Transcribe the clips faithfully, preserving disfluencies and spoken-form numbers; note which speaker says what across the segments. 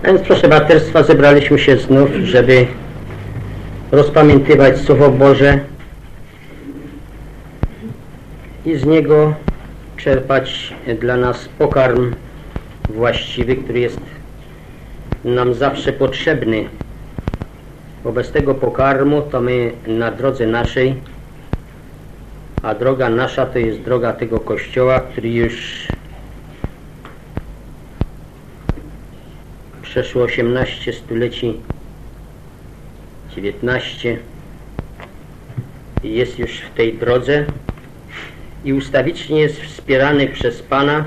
Speaker 1: A więc proszę braterstwa, zebraliśmy się znów, żeby rozpamiętywać Słowo Boże i z niego czerpać dla nas pokarm właściwy, który jest nam zawsze potrzebny. Wobec tego pokarmu to my na drodze naszej, a droga nasza to jest droga tego Kościoła, który już przeszło osiemnaście stuleci, dziewiętnaście, jest już w tej drodze i ustawicznie jest wspierany przez Pana,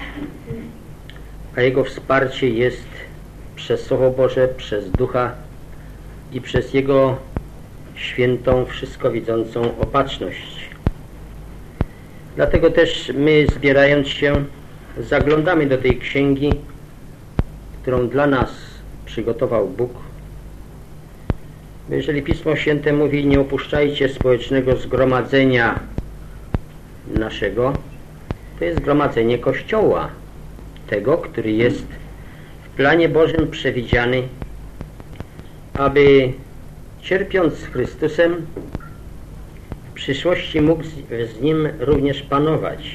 Speaker 1: a Jego wsparcie jest przez Słowo Boże, przez Ducha i przez Jego świętą, wszystko widzącą opatrzność. Dlatego też my, zbierając się, zaglądamy do tej księgi, którą dla nas przygotował Bóg. Jeżeli Pismo Święte mówi: nie opuszczajcie społecznego zgromadzenia naszego, to jest zgromadzenie Kościoła, tego, który jest w planie Bożym przewidziany, aby cierpiąc z Chrystusem w przyszłości mógł z, z Nim również panować.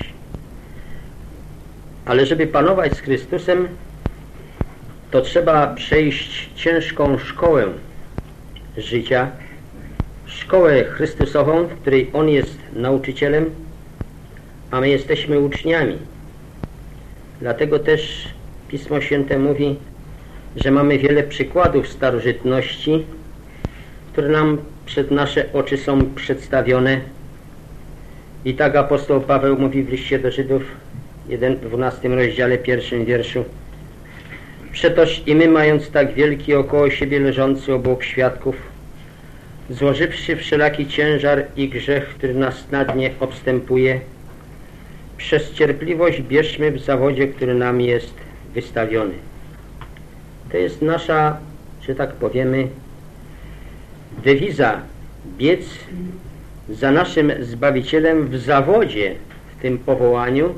Speaker 1: Ale żeby panować z Chrystusem, to trzeba przejść ciężką szkołę życia, szkołę Chrystusową, w której On jest nauczycielem, a my jesteśmy uczniami. Dlatego też Pismo Święte mówi, że mamy wiele przykładów starożytności, które nam przed nasze oczy są przedstawione. I tak apostoł Paweł mówi w liście do Żydów, w dwunastym rozdziale, pierwszym wierszu: przetoż i my, mając tak wielki około siebie leżący obłok świadków, złożywszy wszelaki ciężar i grzech, który nas nadnie obstępuje, przez cierpliwość bierzmy w zawodzie, który nam jest wystawiony. To jest nasza, że tak powiemy, dewiza: biec za naszym Zbawicielem w zawodzie, w tym powołaniu,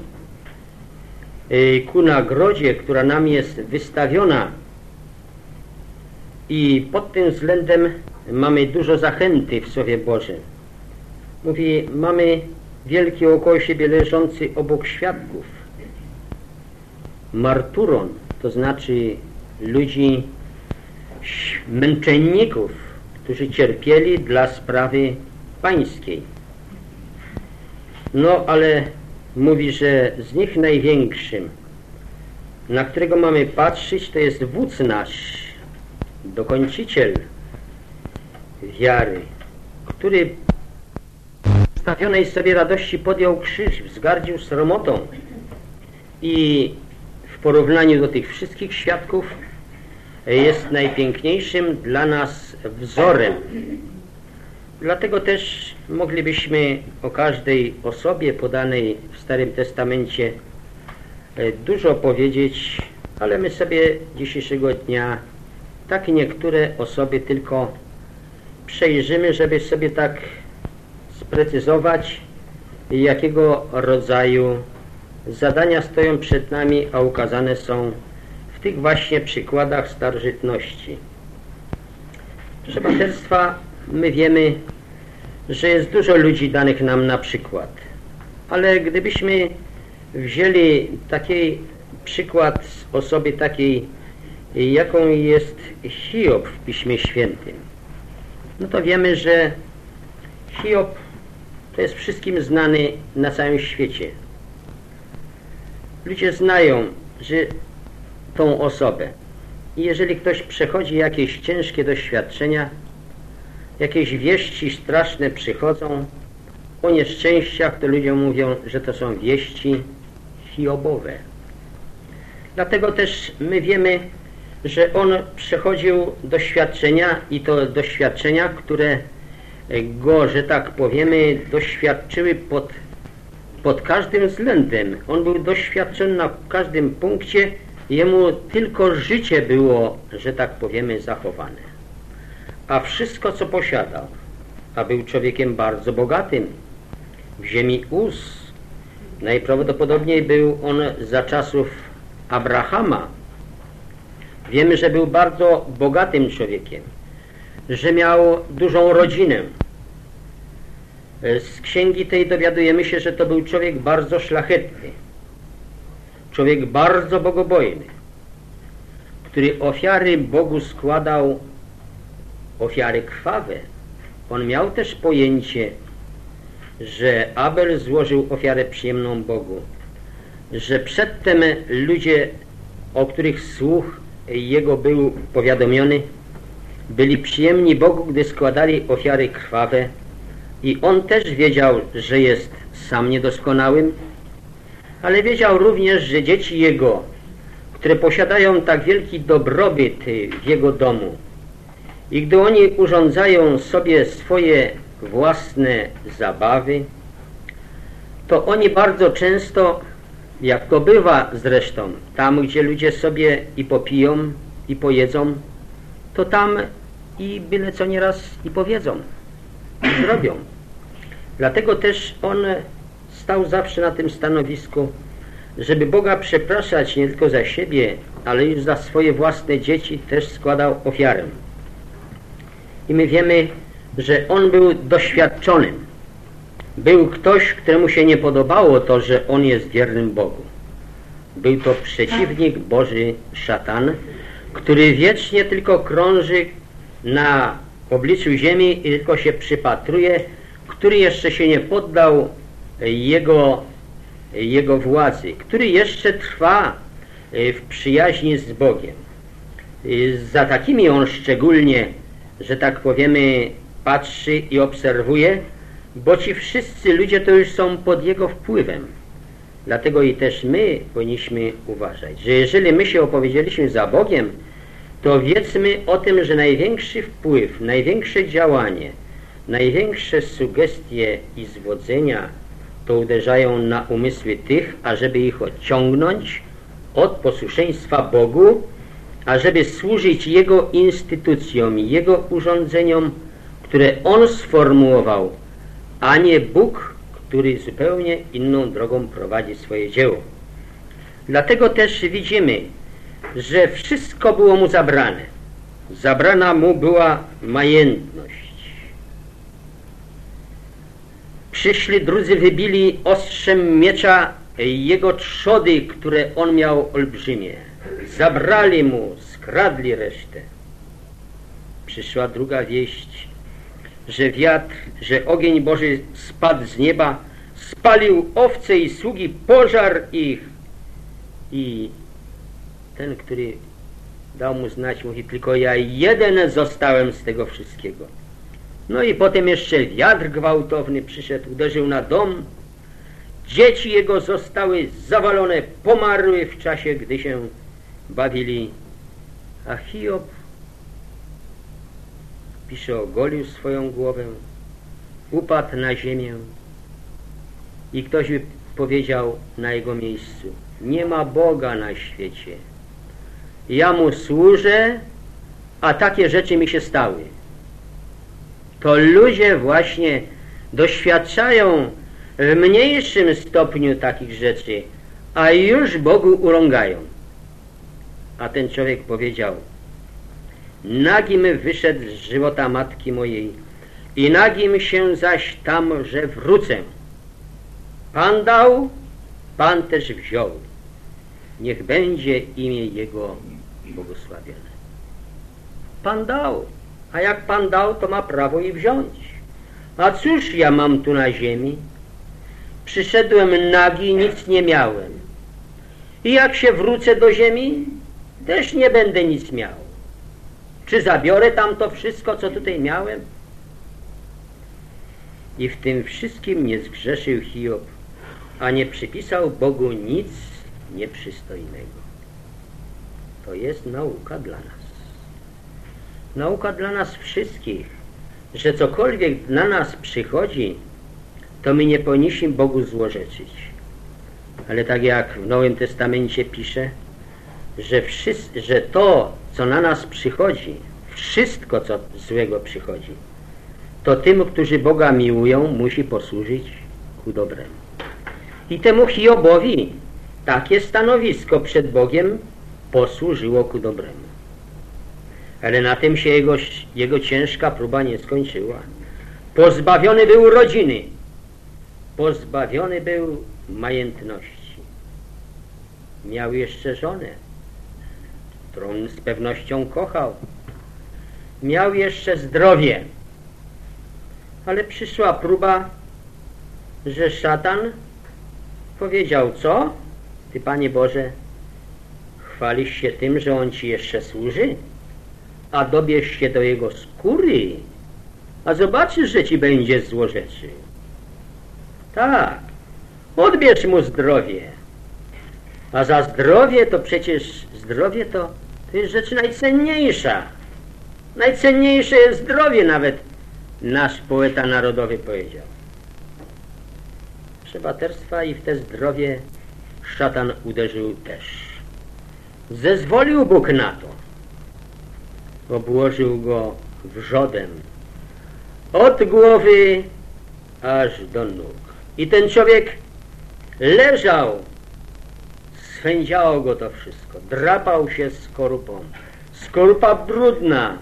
Speaker 1: ku nagrodzie, która nam jest wystawiona. I pod tym względem mamy dużo zachęty w Słowie Bożym. Mówi, mamy wielki około siebie leżący obok świadków. Marturon, to znaczy ludzi, męczenników, którzy cierpieli dla sprawy pańskiej. No ale mówi, że z nich największym, na którego mamy patrzeć, to jest wódz nasz, dokończyciel wiary, który w stawionej sobie radości podjął krzyż, wzgardził sromotą i w porównaniu do tych wszystkich świadków jest najpiękniejszym dla nas wzorem. Dlatego też moglibyśmy o każdej osobie podanej w Starym Testamencie dużo powiedzieć, ale my sobie dzisiejszego dnia tak niektóre osoby tylko przejrzymy, żeby sobie tak sprecyzować, jakiego rodzaju zadania stoją przed nami, a ukazane są w tych właśnie przykładach starożytności. Proszę braterstwa, my wiemy, że jest dużo ludzi danych nam na przykład, ale gdybyśmy wzięli taki przykład z osoby takiej, jaką jest Hiob w Piśmie Świętym, no to wiemy, że Hiob to jest wszystkim znany na całym świecie. Ludzie znają, że tą osobę. I jeżeli ktoś przechodzi jakieś ciężkie doświadczenia, jakieś wieści straszne przychodzą o nieszczęściach, to ludzie mówią, że to są wieści hiobowe. Dlatego też my wiemy, że on przechodził doświadczenia i to doświadczenia, które go, że tak powiemy, doświadczyły pod, pod każdym względem. On był doświadczony na każdym punkcie, jemu tylko życie było, że tak powiemy, zachowane. A wszystko, co posiadał, a był człowiekiem bardzo bogatym, w ziemi Uz, najprawdopodobniej był on za czasów Abrahama, Wiemy, że był bardzo bogatym człowiekiem, że miał dużą rodzinę. Z księgi tej dowiadujemy się, że to był człowiek bardzo szlachetny, człowiek bardzo bogobojny, który ofiary Bogu składał, ofiary krwawe. On miał też pojęcie, że Abel złożył ofiarę przyjemną Bogu, że przedtem ludzie, o których słuch jego był powiadomiony, byli przyjemni Bogu, gdy składali ofiary krwawe, i on też wiedział, że jest sam niedoskonałym, ale wiedział również, że dzieci jego, które posiadają tak wielki dobrobyt w jego domu, i gdy oni urządzają sobie swoje własne zabawy, to oni bardzo często, jak to bywa zresztą, tam gdzie ludzie sobie i popiją, i pojedzą, to tam i byle co nieraz i powiedzą, i zrobią. Dlatego też on stał zawsze na tym stanowisku, żeby Boga przepraszać nie tylko za siebie, ale już za swoje własne dzieci też składał ofiarę. I my wiemy, że on był doświadczonym. Był ktoś, któremu się nie podobało to, że on jest wiernym Bogu. Był to przeciwnik Boży, szatan, który wiecznie tylko krąży na obliczu ziemi i tylko się przypatruje, który jeszcze się nie poddał jego, jego władzy, który jeszcze trwa w przyjaźni z Bogiem. Za takimi on szczególnie, że tak powiemy, patrzy i obserwuje, bo ci wszyscy ludzie to już są pod jego wpływem. Dlatego i też my powinniśmy uważać, że jeżeli my się opowiedzieliśmy za Bogiem, to wiedzmy o tym, że największy wpływ, największe działanie, największe sugestie i zwodzenia to uderzają na umysły tych, ażeby ich odciągnąć od posłuszeństwa Bogu, ażeby służyć Jego instytucjom, Jego urządzeniom, które On sformułował, a nie Bóg, który zupełnie inną drogą prowadzi swoje dzieło. Dlatego też widzimy, że wszystko było mu zabrane. Zabrana mu była majętność. Przyszli drudzy, wybili ostrzem miecza jego trzody, które on miał olbrzymie. Zabrali mu, skradli resztę. Przyszła druga wieść, że wiatr, że ogień Boży spadł z nieba, spalił owce i sługi, pożar ich. I ten, który dał mu znać, mówi, tylko ja jeden zostałem z tego wszystkiego. No i potem jeszcze wiatr gwałtowny przyszedł, uderzył na dom. Dzieci jego zostały zawalone, pomarły w czasie, gdy się bawili. A Hiob, pisze, ogolił swoją głowę, upadł na ziemię i ktoś by powiedział na jego miejscu: nie ma Boga na świecie. Ja mu służę, a takie rzeczy mi się stały. To ludzie właśnie doświadczają w mniejszym stopniu takich rzeczy, a już Bogu urągają. A ten człowiek powiedział: nagim wyszedł z żywota matki mojej i nagim się zaś tam, że wrócę. Pan dał, Pan też wziął. Niech będzie imię Jego błogosławione. Pan dał, a jak Pan dał, to ma prawo i wziąć. A cóż ja mam tu na ziemi? Przyszedłem nagi, nic nie miałem. I jak się wrócę do ziemi, też nie będę nic miał. Czy zabiorę tam to wszystko, co tutaj miałem? I w tym wszystkim nie zgrzeszył Hiob, a nie przypisał Bogu nic nieprzystojnego. To jest nauka dla nas. Nauka dla nas wszystkich, że cokolwiek na nas przychodzi, to my nie powinniśmy Bogu złorzeczyć. Ale tak jak w Nowym Testamencie pisze, że, wszyscy, że to, co na nas przychodzi, wszystko, co złego przychodzi, to tym, którzy Boga miłują, musi posłużyć ku dobremu. I temu Hiobowi takie stanowisko przed Bogiem posłużyło ku dobremu. Ale na tym się jego, jego ciężka próba nie skończyła. Pozbawiony był rodziny, pozbawiony był majętności. Miał jeszcze żonę, którą z pewnością kochał. Miał jeszcze zdrowie. Ale przyszła próba, że szatan powiedział: co? Ty, Panie Boże, chwalisz się tym, że On Ci jeszcze służy? A dobierz się do Jego skóry, a zobaczysz, że Ci będzie złorzeczył. Tak, odbierz Mu zdrowie. A za zdrowie to przecież zdrowie to, to jest rzecz najcenniejsza. Najcenniejsze jest zdrowie, nawet nasz poeta narodowy powiedział. Przebaterstwa i w te zdrowie szatan uderzył też. Zezwolił Bóg na to. Obłożył go wrzodem od głowy aż do nóg. I ten człowiek leżał, swędziało go to wszystko, drapał się skorupą. Skorupa brudna,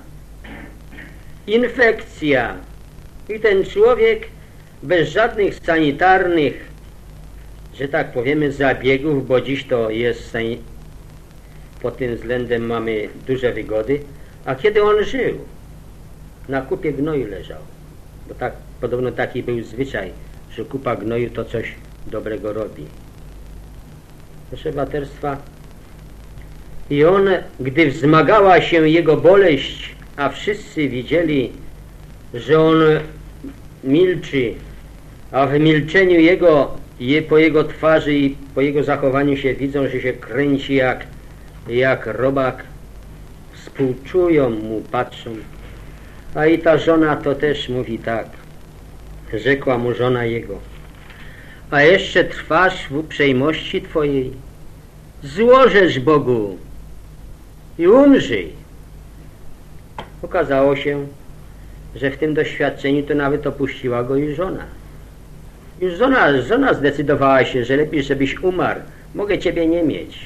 Speaker 1: infekcja. I ten człowiek bez żadnych sanitarnych, że tak powiemy, zabiegów, bo dziś to jest, pod tym względem mamy duże wygody, a kiedy on żył, na kupie gnoju leżał, bo tak, podobno taki był zwyczaj, że kupa gnoju to coś dobrego robi. Proszę braterstwa, i on, gdy wzmagała się jego boleść, a wszyscy widzieli, że on milczy, a w milczeniu jego, je, po jego twarzy i po jego zachowaniu się widzą, że się kręci jak, jak robak, współczują mu, patrzą. A i ta żona to też mówi tak, rzekła mu żona jego: a jeszcze trwasz w uprzejmości twojej, złożesz Bogu i umrzyj. Okazało się, że w tym doświadczeniu to nawet opuściła go i żona. Już żona, żona zdecydowała się, że lepiej, żebyś umarł, mogę ciebie nie mieć.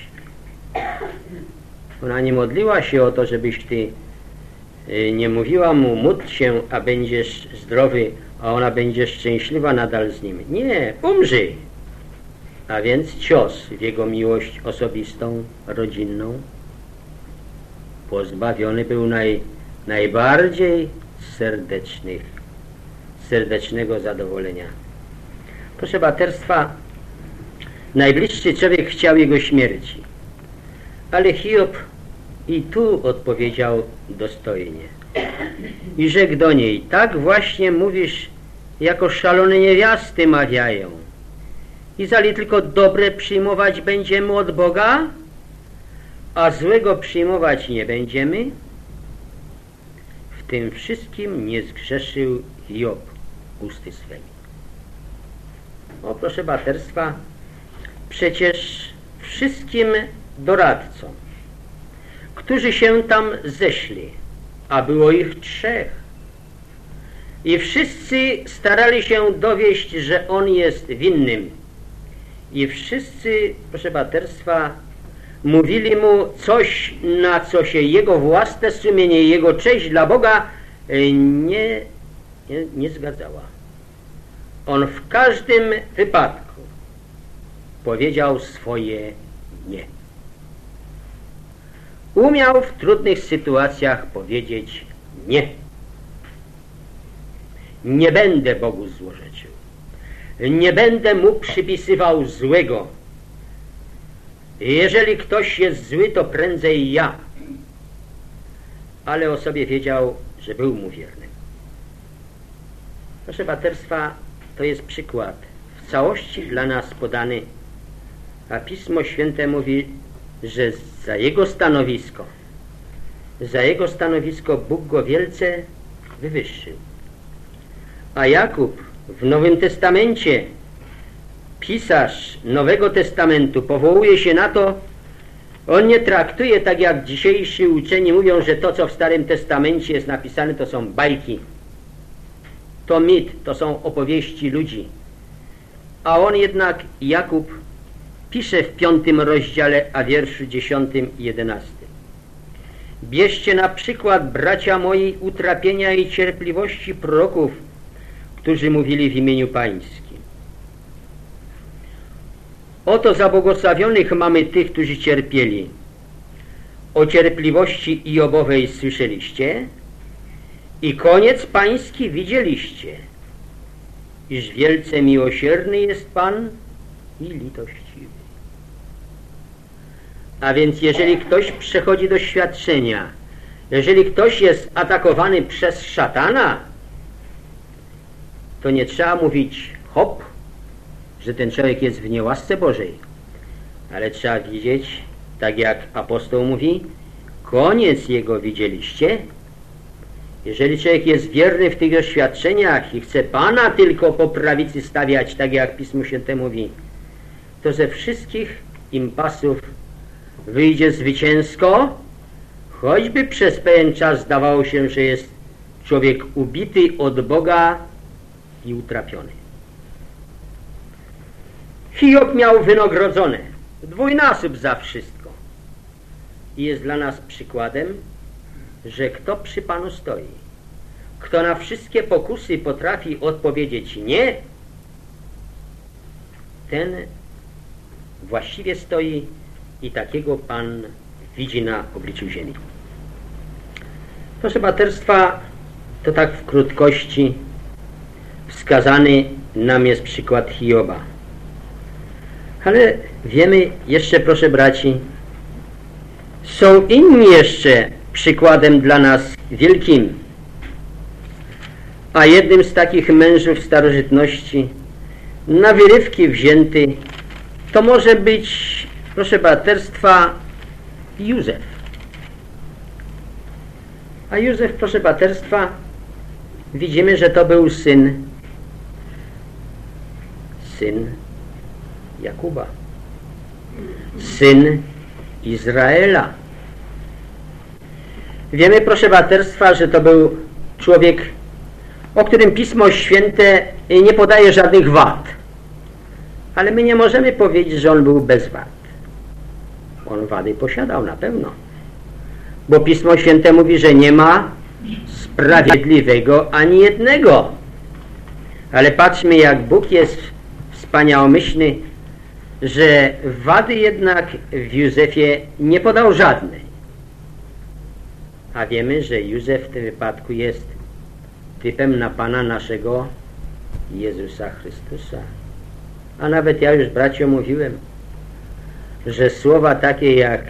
Speaker 1: Ona nie modliła się o to, żebyś ty nie mówiła mu: módl się, a będziesz zdrowy, a ona będzie szczęśliwa nadal z nim. Nie, umrzyj. A więc cios w jego miłość osobistą, rodzinną. Pozbawiony był naj, najbardziej serdecznych, serdecznego zadowolenia. Proszę braterstwa, najbliższy człowiek chciał jego śmierci, ale Hiob i tu odpowiedział dostojnie i rzekł do niej: tak właśnie mówisz, jako szalone niewiasty mawiają. I zali tylko dobre przyjmować będziemy od Boga, a złego przyjmować nie będziemy? W tym wszystkim nie zgrzeszył Hiob usty swymi. O, proszę braterstwa, przecież wszystkim doradcom, którzy się tam zeszli, a było ich trzech, i wszyscy starali się dowieść, że on jest winnym, i wszyscy, proszę braterstwa, mówili mu coś, na co się jego własne sumienie, jego cześć dla Boga nie, nie, nie zgadzała. On w każdym wypadku powiedział swoje nie. Umiał w trudnych sytuacjach powiedzieć nie. Nie będę Bogu złorzeczył. Nie będę mu przypisywał złego. Jeżeli ktoś jest zły, to prędzej ja. Ale o sobie wiedział, że był mu wierny. Proszę braterstwa, to jest przykład w całości dla nas podany, a Pismo Święte mówi, że za jego stanowisko, za jego stanowisko Bóg go wielce wywyższył. A Jakub w Nowym Testamencie, pisarz Nowego Testamentu, powołuje się na to, on nie traktuje tak jak dzisiejsi uczeni mówią, że to, co w Starym Testamencie jest napisane, to są bajki, to mit, to są opowieści ludzi. A on jednak, Jakub, pisze w piątym rozdziale, a wierszu dziesiątym i jedenastym: Bierzcie na przykład, bracia moi, utrapienia i cierpliwości proroków, którzy mówili w imieniu Pańskim. Oto za błogosławionych mamy tych, którzy cierpieli. O cierpliwości Iobowej słyszeliście i koniec Pański widzieliście, iż wielce miłosierny jest Pan i litościwy. A więc jeżeli ktoś przechodzi doświadczenia, jeżeli ktoś jest atakowany przez szatana, to nie trzeba mówić hop, że ten człowiek jest w niełasce Bożej, ale trzeba widzieć, tak jak apostoł mówi, koniec jego widzieliście. Jeżeli człowiek jest wierny w tych doświadczeniach i chce Pana tylko po prawicy stawiać, tak jak Pismo Święte mówi, to ze wszystkich impasów wyjdzie zwycięsko, choćby przez pewien czas zdawało się, że jest człowiek ubity od Boga i utrapiony. Hiob miał wynagrodzone dwójnasób za wszystko i jest dla nas przykładem, że kto przy Panu stoi, kto na wszystkie pokusy potrafi odpowiedzieć nie, ten właściwie stoi i takiego Pan widzi na obliczu ziemi. Proszę braterstwa, to tak w krótkości wskazany nam jest przykład Hioba. Ale wiemy jeszcze, proszę braci, są inni jeszcze przykładem dla nas wielkim. A jednym z takich mężów starożytności, na wyrywki wzięty, to może być, proszę braterstwa, Józef. A Józef, proszę braterstwa, widzimy, że to był syn, syn Jakuba, syn Izraela. Wiemy, proszę braterstwa, że to był człowiek, o którym Pismo Święte nie podaje żadnych wad. Ale my nie możemy powiedzieć, że on był bez wad. On wady posiadał na pewno. Bo Pismo Święte mówi, że nie ma sprawiedliwego ani jednego. Ale patrzmy, jak Bóg jest wspaniałomyślny, że wady jednak w Józefie nie podał żadnej. A wiemy, że Józef w tym wypadku jest typem na Pana naszego Jezusa Chrystusa. A nawet ja już, bracio, mówiłem, że słowa takie jak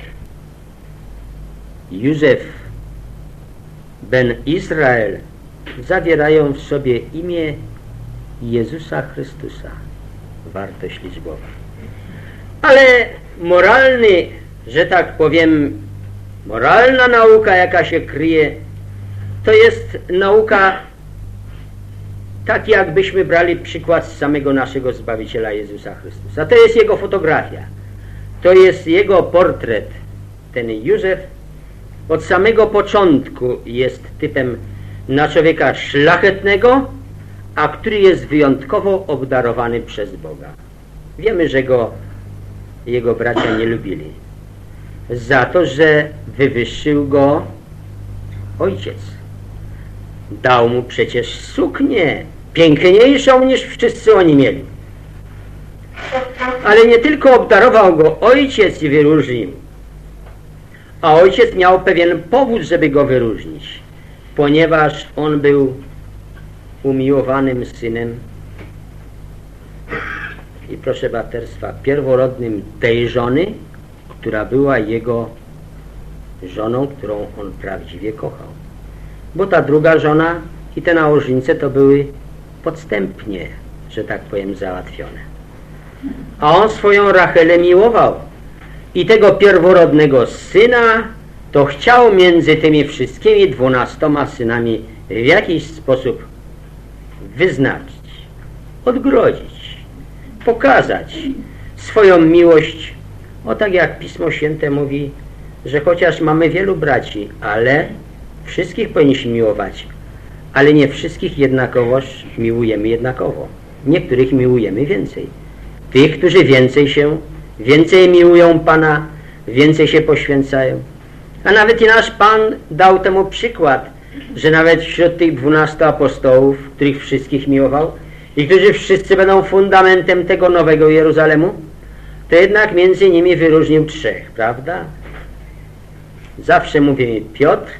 Speaker 1: Józef ben Izrael zawierają w sobie imię Jezusa Chrystusa. Wartość liczbowa. Ale moralny, że tak powiem, moralna nauka, jaka się kryje, to jest nauka tak, jakbyśmy brali przykład z samego naszego Zbawiciela Jezusa Chrystusa. To jest Jego fotografia. To jest Jego portret. Ten Józef od samego początku jest typem na człowieka szlachetnego, a który jest wyjątkowo obdarowany przez Boga. Wiemy, że go jego bracia nie lubili. Za to, że wywyższył go ojciec. Dał mu przecież suknię piękniejszą niż wszyscy oni mieli. Ale nie tylko obdarował go ojciec i wyróżnił, a ojciec miał pewien powód, żeby go wyróżnić, ponieważ on był umiłowanym synem i, proszę braterstwa, pierworodnym tej żony, która była jego żoną, którą on prawdziwie kochał. Bo ta druga żona i te nałożnice to były podstępnie, że tak powiem, załatwione. A on swoją Rachelę miłował i tego pierworodnego syna to chciał między tymi wszystkimi dwunastoma synami w jakiś sposób wyznaczyć, odgrodzić, pokazać swoją miłość. O, tak jak Pismo Święte mówi, że chociaż mamy wielu braci, ale wszystkich powinniśmy miłować, ale nie wszystkich jednakowoż miłujemy jednakowo. Niektórych miłujemy więcej. Tych, którzy więcej się, więcej miłują Pana, więcej się poświęcają, A nawet i nasz Pan dał temu przykład, że nawet wśród tych dwunastu apostołów, których wszystkich miłował i którzy wszyscy będą fundamentem tego nowego Jeruzalemu, to jednak między nimi wyróżnił trzech, prawda? Zawsze mówię Piotr,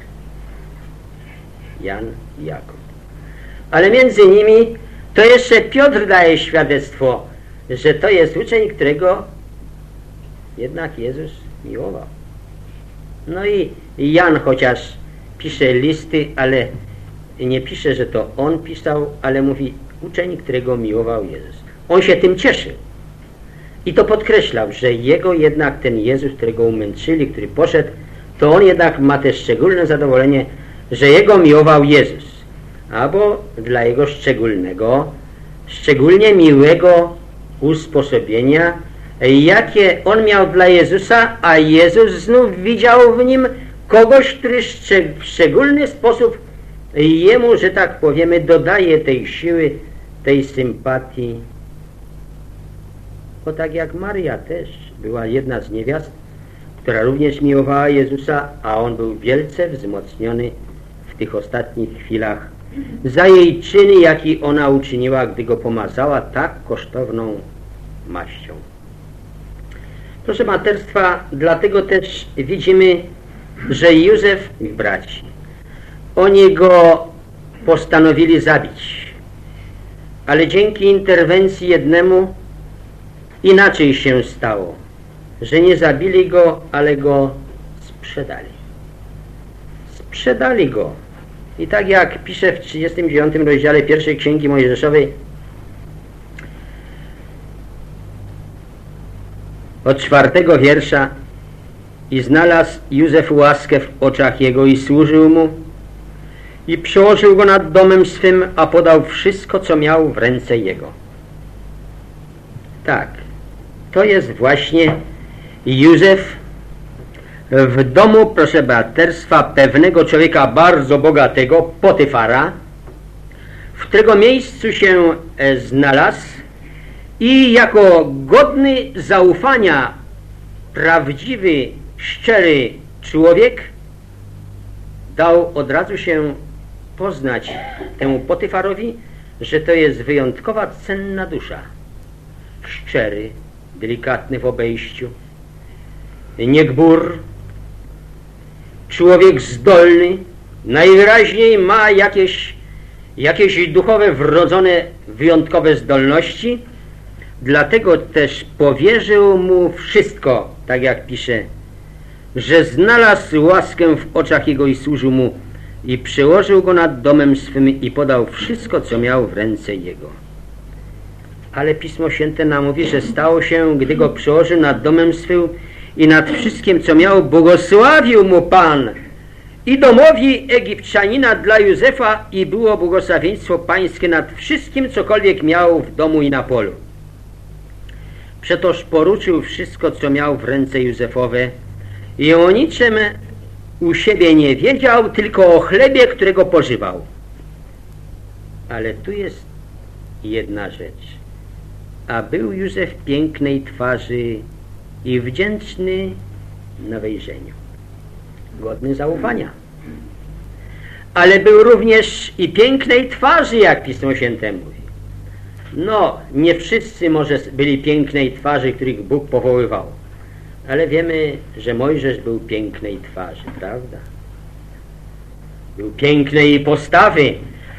Speaker 1: Jan i Jakub. Ale między nimi to jeszcze Piotr daje świadectwo, że to jest uczeń, którego jednak Jezus miłował. No i Jan chociaż pisze listy, ale nie pisze, że to on pisał, ale mówi uczeń, którego miłował Jezus. On się tym cieszył. I to podkreślał, że jego jednak ten Jezus, którego umęczyli, który poszedł, to on jednak ma też szczególne zadowolenie, że jego miłował Jezus. Albo dla jego szczególnego, szczególnie miłego usposobienia, jakie on miał dla Jezusa, a Jezus znów widział w nim kogoś, który w szczególny sposób jemu, że tak powiemy, dodaje tej siły, tej sympatii. Bo tak jak Maria też była jedna z niewiast, która również miłowała Jezusa, a on był wielce wzmocniony w tych ostatnich chwilach za jej czyny, jaki ona uczyniła, gdy go pomazała tak kosztowną maścią. Proszę materstwa, dlatego też widzimy, że Józef i braci, oni go postanowili zabić, ale dzięki interwencji jednemu inaczej się stało, że nie zabili go, ale go sprzedali. Sprzedali go. I tak jak pisze w trzydziestym dziewiątym rozdziale pierwszej Księgi Mojżeszowej od czwartego wiersza: i znalazł Józef łaskę w oczach jego i służył mu i przełożył go nad domem swym, a podał wszystko, co miał w ręce jego. Tak, to jest właśnie Józef w domu, proszę braterstwa, pewnego człowieka bardzo bogatego, Potyfara, w którego miejscu się znalazł i jako godny zaufania, prawdziwy, szczery człowiek dał od razu się poznać temu Potyfarowi, że to jest wyjątkowa, cenna dusza. Szczery, delikatny w obejściu, nie gbur, człowiek zdolny, najwyraźniej ma jakieś, jakieś duchowe, wrodzone, wyjątkowe zdolności, dlatego też powierzył mu wszystko, tak jak pisze, że znalazł łaskę w oczach jego i służył mu i przełożył go nad domem swym i podał wszystko, co miał w ręce jego. Ale Pismo Święte nam mówi, że stało się, gdy go przełożył nad domem swym i nad wszystkim, co miał, błogosławił mu Pan i domowi Egipcjanina dla Józefa i było błogosławieństwo pańskie nad wszystkim, cokolwiek miał w domu i na polu. Przetoż poruczył wszystko, co miał w ręce Józefowe i o niczym u siebie nie wiedział, tylko o chlebie, którego pożywał. Ale tu jest jedna rzecz. A był Józef pięknej twarzy i wdzięczny na wejrzeniu, godny zaufania. Ale był również i pięknej twarzy, jak Pismo Święte mówi. No, nie wszyscy może byli pięknej twarzy, których Bóg powoływał. Ale wiemy, że Mojżesz był pięknej twarzy, prawda? Był pięknej postawy,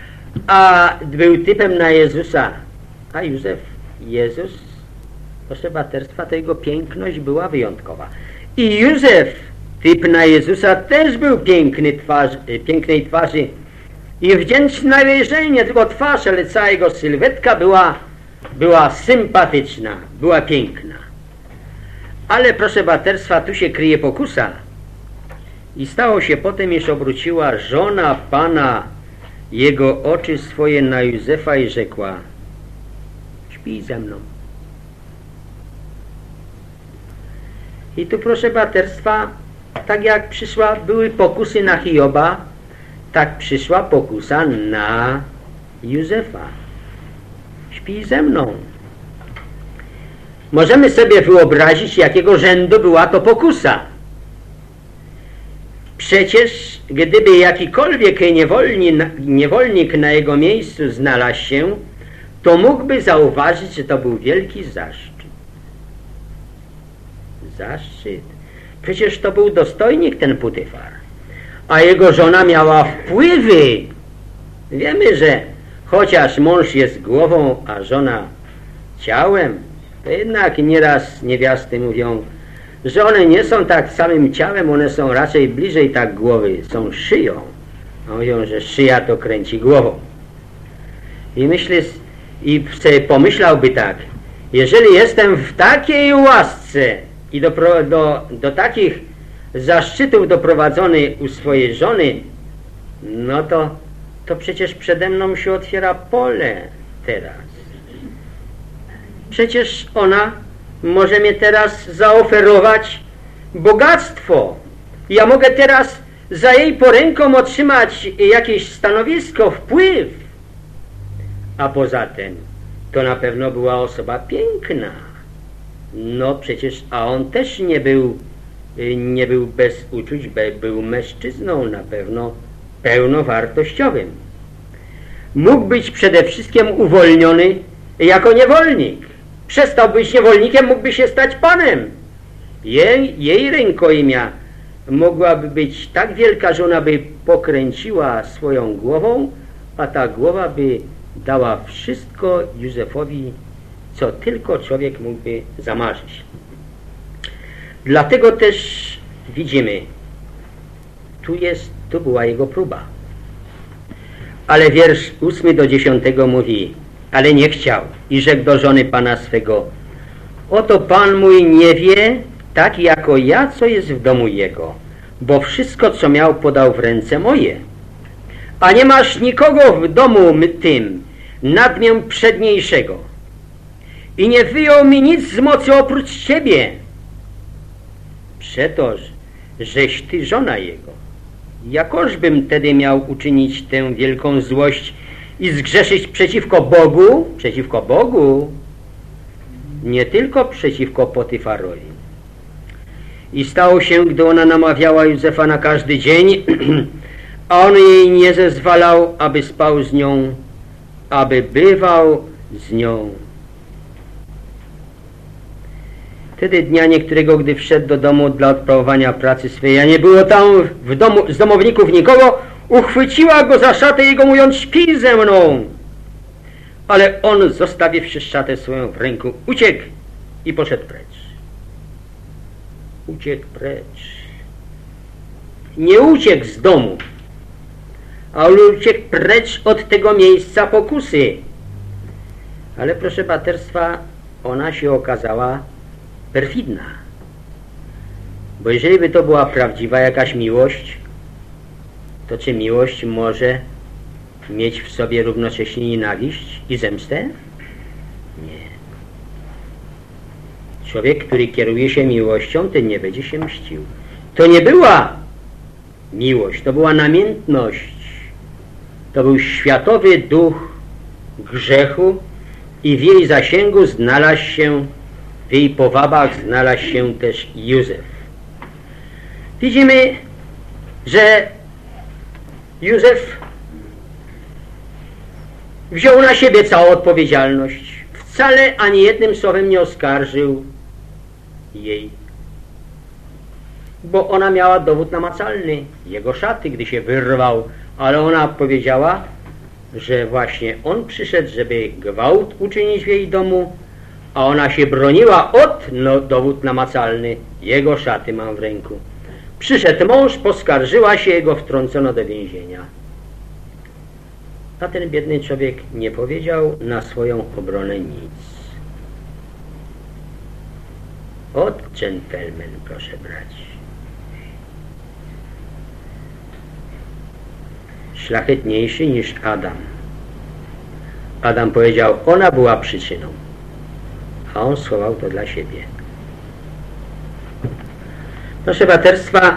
Speaker 1: a był typem na Jezusa. A Józef, Jezus, proszę braterstwa, to jego piękność była wyjątkowa. I Józef, typ na Jezusa, też był piękny twarz, pięknej twarzy i wdzięczny na wejrzenie, nie tylko twarz, ale cała jego sylwetka była, była sympatyczna, była piękna. Ale proszę braterstwa, tu się kryje pokusa. I stało się potem, iż obróciła żona Pana jego oczy swoje na Józefa i rzekła: śpij ze mną. I tu, proszę braterstwa, tak jak przyszła, były pokusy na Hioba, tak przyszła pokusa na Józefa. Śpij ze mną. Możemy sobie wyobrazić, jakiego rzędu była to pokusa. Przecież gdyby jakikolwiek niewolni, niewolnik na jego miejscu znalazł się, to mógłby zauważyć, że to był wielki zaszczyt. Zaszczyt. Przecież to był dostojnik ten Putyfar, a jego żona miała wpływy. Wiemy, że chociaż mąż jest głową, a żona ciałem, to jednak nieraz niewiasty mówią, że one nie są tak samym ciałem, one są raczej bliżej tak głowy, są szyją. A mówią, że szyja to kręci głową. I myślę, i sobie pomyślałby tak, jeżeli jestem w takiej łasce i do, do, do takich zaszczytów doprowadzony u swojej żony, no to, to przecież przede mną się otwiera pole teraz. Przecież ona może mnie teraz zaoferować bogactwo. Ja mogę teraz za jej poręką otrzymać jakieś stanowisko, wpływ. A poza tym to na pewno była osoba piękna. No przecież, a on też nie był, nie był bez uczuć, był mężczyzną na pewno pełnowartościowym. Mógł być przede wszystkim uwolniony jako niewolnik. Przestał być niewolnikiem, mógłby się stać panem. Jej, jej rękojmia mogłaby być tak wielka, że ona by pokręciła swoją głową, a ta głowa by dała wszystko Józefowi, co tylko człowiek mógłby zamarzyć. Dlatego też widzimy, tu jest, tu była jego próba. Ale wiersz ósmy do dziesiątego mówi, ale nie chciał i rzekł do żony pana swego, oto pan mój nie wie, tak jako ja, co jest w domu jego, bo wszystko, co miał, podał w ręce moje. A nie masz nikogo w domu tym nad mię przedniejszego i nie wyjął mi nic z mocy oprócz ciebie. Przetoż, żeś ty żona jego. Jakożbym tedy miał uczynić tę wielką złość i zgrzeszyć przeciwko Bogu, przeciwko Bogu, nie tylko przeciwko Potyfarowi. I stało się, gdy ona namawiała Józefa na każdy dzień, a on jej nie zezwalał, aby spał z nią, aby bywał z nią. Wtedy dnia niektórego, gdy wszedł do domu dla odprawowania pracy swej, a nie było tam w domu z domowników nikogo, uchwyciła go za szatę jego, mówiąc, śpij ze mną. Ale on, zostawiwszy szatę swoją w ręku, uciekł i poszedł precz. Uciekł precz. Nie uciekł z domu, ale uciekł precz od tego miejsca pokusy. Ale proszę braterstwa, ona się okazała perfidna. Bo jeżeli by to była prawdziwa jakaś miłość, to czy miłość może mieć w sobie równocześnie nienawiść i zemstę? Nie. Człowiek, który kieruje się miłością, ten nie będzie się mścił. To nie była miłość, to była namiętność. To był światowy duch grzechu i w jej zasięgu znalazł się, w jej powabach znalazł się też Józef. Widzimy, że Józef wziął na siebie całą odpowiedzialność. Wcale ani jednym słowem nie oskarżył jej, bo ona miała dowód namacalny, jego szaty, gdy się wyrwał, ale ona powiedziała, że właśnie on przyszedł, żeby gwałt uczynić w jej domu, a ona się broniła od no, dowód namacalny, jego szaty mam w ręku. Przyszedł mąż, poskarżyła się, jego wtrącono do więzienia. A ten biedny człowiek nie powiedział na swoją obronę nic. Od dżentelmen, proszę brać. Szlachetniejszy niż Adam. Adam powiedział, ona była przyczyną, a on schował to dla siebie. Proszę braterstwa,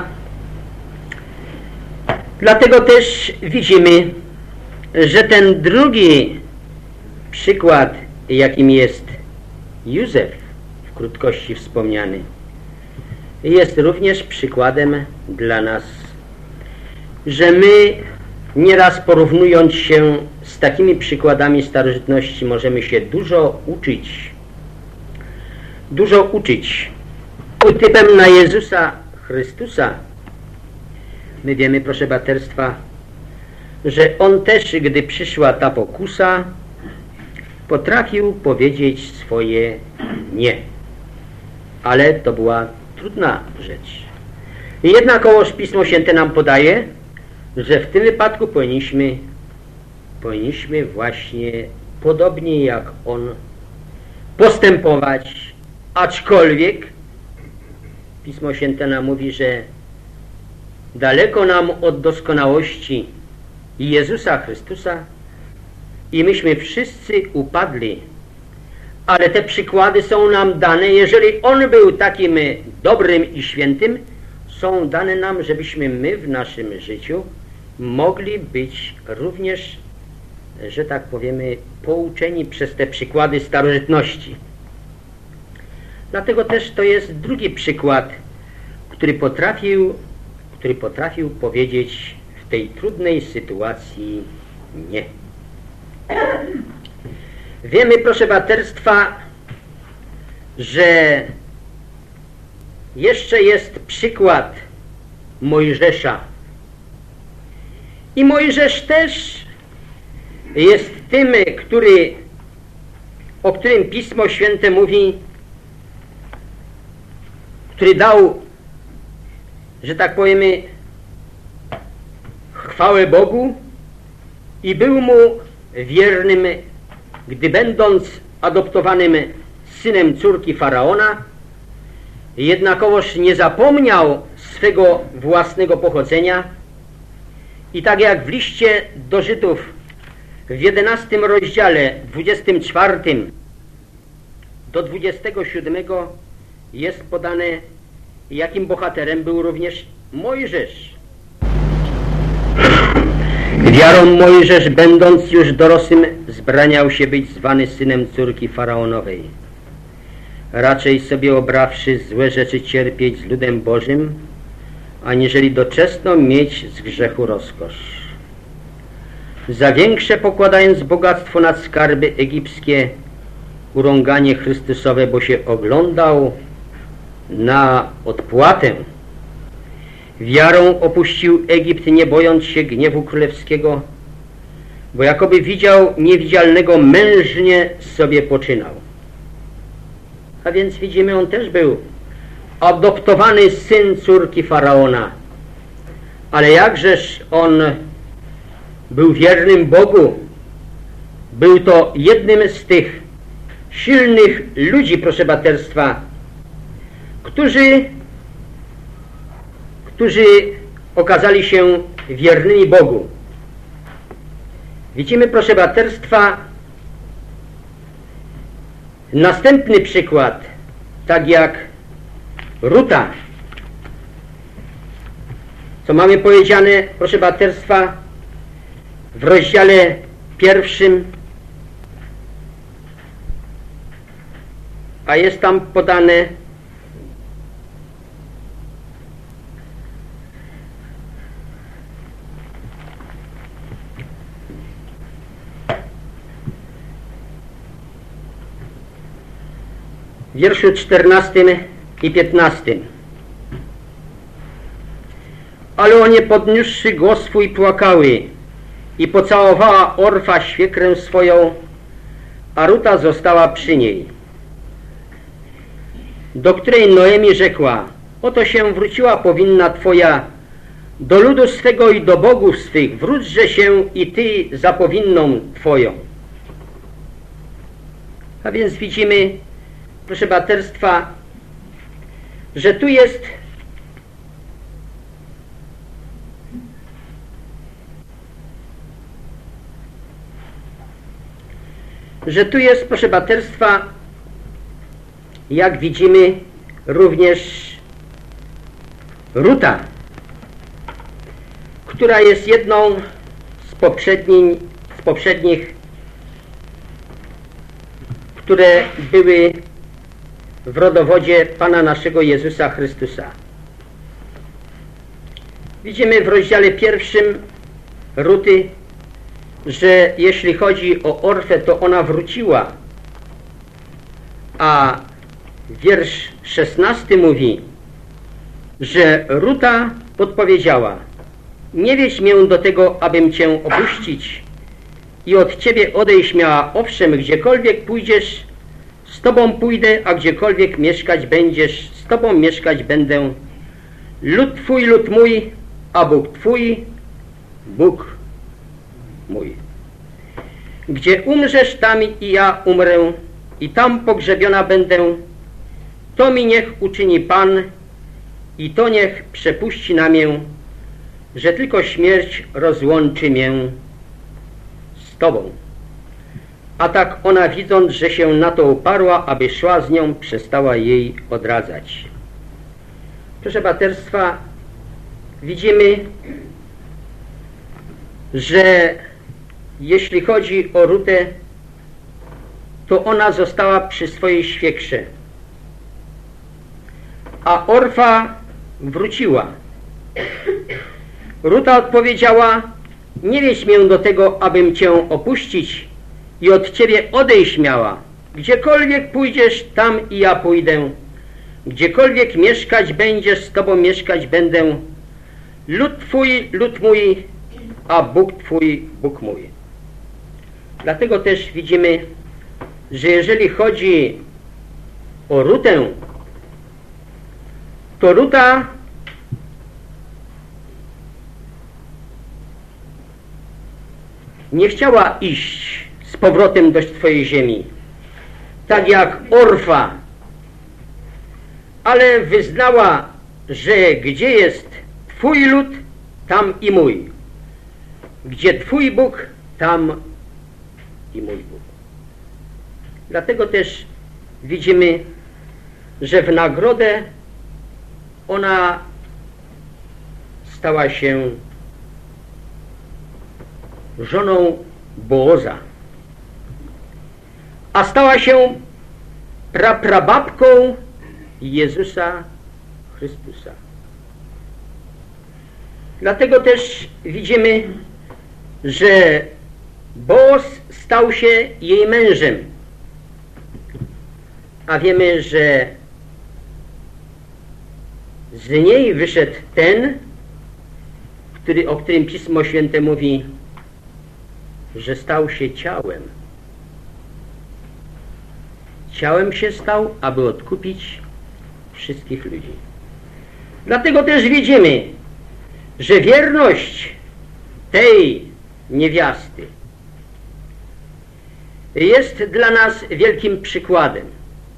Speaker 1: dlatego też widzimy, że ten drugi przykład, jakim jest Józef, w krótkości wspomniany, jest również przykładem dla nas że my nieraz porównując się z takimi przykładami starożytności możemy się dużo uczyć. Dużo uczyć. Typem na Jezusa Chrystusa my wiemy, proszę braterstwa, że On też, gdy przyszła ta pokusa, potrafił powiedzieć swoje nie. Ale to była trudna rzecz. I jednakowoż Pismo Święte nam podaje, że w tym wypadku powinniśmy, powinniśmy właśnie podobnie jak On postępować, aczkolwiek Pismo Święte nam mówi, że daleko nam od doskonałości Jezusa Chrystusa i myśmy wszyscy upadli, ale te przykłady są nam dane. Jeżeli On był takim dobrym i świętym, są dane nam, żebyśmy my w naszym życiu mogli być również, że tak powiemy, pouczeni przez te przykłady starożytności. Dlatego też to jest drugi przykład, który potrafił, który potrafił powiedzieć w tej trudnej sytuacji nie. Wiemy, proszę braterstwa, że jeszcze jest przykład Mojżesza. I Mojżesz też jest tym, który, o którym Pismo Święte mówi, który dał, że tak powiemy, chwałę Bogu i był mu wiernym, gdy będąc adoptowanym synem córki Faraona, jednakowoż nie zapomniał swego własnego pochodzenia i tak jak w liście do Żydów w jedenastym rozdziale, dwudziestym czwartym do dwudziestego siódmego jest podane, jakim bohaterem był również Mojżesz. Wiarą Mojżesz, będąc już dorosłym, zbraniał się być zwany synem córki Faraonowej. Raczej sobie obrawszy złe rzeczy cierpieć z ludem Bożym, aniżeli doczesną mieć z grzechu rozkosz. Za większe pokładając bogactwo nad skarby egipskie, urąganie Chrystusowe, bo się oglądał na odpłatę. Wiarą opuścił Egipt, nie bojąc się gniewu królewskiego, bo jakoby widział niewidzialnego, mężnie sobie poczynał. A więc widzimy, on też był adoptowany syn córki Faraona. Ale jakżeż on był wiernym Bogu. Był to jednym z tych silnych ludzi, proszę braterstwa, którzy, którzy okazali się wiernymi Bogu. Widzimy, proszę braterstwa, następny przykład, tak jak Ruta, co mamy powiedziane, proszę braterstwa, w rozdziale pierwszym, a jest tam podane w wierszu czternastym i piętnastym. Ale one podniósłszy głos swój płakały i pocałowała Orfa świekrę swoją, a Ruta została przy niej. Do której Noemi rzekła: oto się wróciła powinna twoja do ludu swego i do bogów swych, wróćże się i ty za powinną twoją. A więc widzimy, proszę braterstwa, że tu jest że tu jest, proszę braterstwa, jak widzimy, również Ruta, która jest jedną z poprzednich, z poprzednich, które były w rodowodzie Pana naszego Jezusa Chrystusa. Widzimy w rozdziale pierwszym Ruty, że jeśli chodzi o Orfę, to ona wróciła, a wiersz szesnasty mówi, że Ruta podpowiedziała: nie wieź mię do tego, abym cię opuścić i od ciebie odejść miała. Owszem, gdziekolwiek pójdziesz, z tobą pójdę, a gdziekolwiek mieszkać będziesz, z tobą mieszkać będę. Lud twój, lud mój, a Bóg twój, Bóg mój. Gdzie umrzesz, tam i ja umrę i tam pogrzebiona będę. To mi niech uczyni Pan i to niech przepuści na mię, że tylko śmierć rozłączy mię z Tobą. A tak ona, widząc, że się na to uparła, aby szła z nią, przestała jej odradzać. Proszę braterstwa, widzimy, że jeśli chodzi o Rutę, to ona została przy swojej świekrze, a Orfa wróciła. Ruta odpowiedziała: nie wieź mię do tego, abym cię opuścić i od ciebie odejść miała. Gdziekolwiek pójdziesz, tam i ja pójdę. Gdziekolwiek mieszkać będziesz, z tobą mieszkać będę. Lud twój, lud mój, a Bóg twój, Bóg mój. Dlatego też widzimy, że jeżeli chodzi o Rutę, to Ruta nie chciała iść z powrotem do swojej ziemi, tak jak Orfa, ale wyznała, że gdzie jest Twój lud, tam i mój. Gdzie Twój Bóg, tam i mój Bóg. Dlatego też widzimy, że w nagrodę ona stała się żoną Booza, a stała się praprababką Jezusa Chrystusa. Dlatego też widzimy, że Booz stał się jej mężem, a wiemy, że z niej wyszedł ten, który, o którym Pismo Święte mówi, że stał się ciałem. Ciałem się stał, aby odkupić wszystkich ludzi. Dlatego też widzimy, że wierność tej niewiasty jest dla nas wielkim przykładem.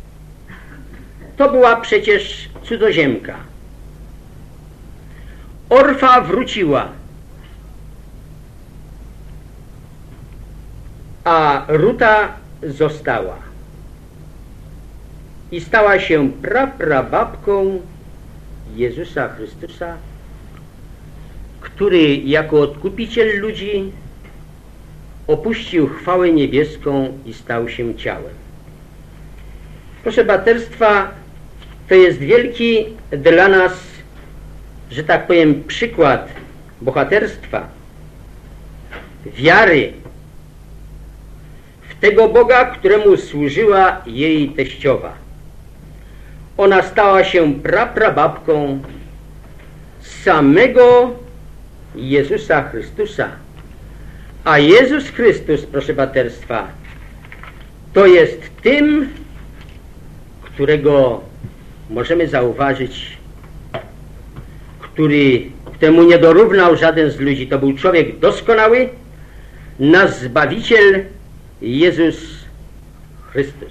Speaker 1: To była przecież cudzoziemka. Orfa wróciła, a Ruta została i stała się praprababką Jezusa Chrystusa, który jako odkupiciel ludzi opuścił chwałę niebieską i stał się ciałem. Proszę braterstwa, to jest wielki dla nas, że tak powiem, przykład bohaterstwa, wiary w tego Boga, któremu służyła jej teściowa. Ona stała się praprababką samego Jezusa Chrystusa. A Jezus Chrystus, proszę braterstwa, to jest tym, którego możemy zauważyć, który temu nie dorównał żaden z ludzi. To był człowiek doskonały, nasz Zbawiciel Jezus Chrystus.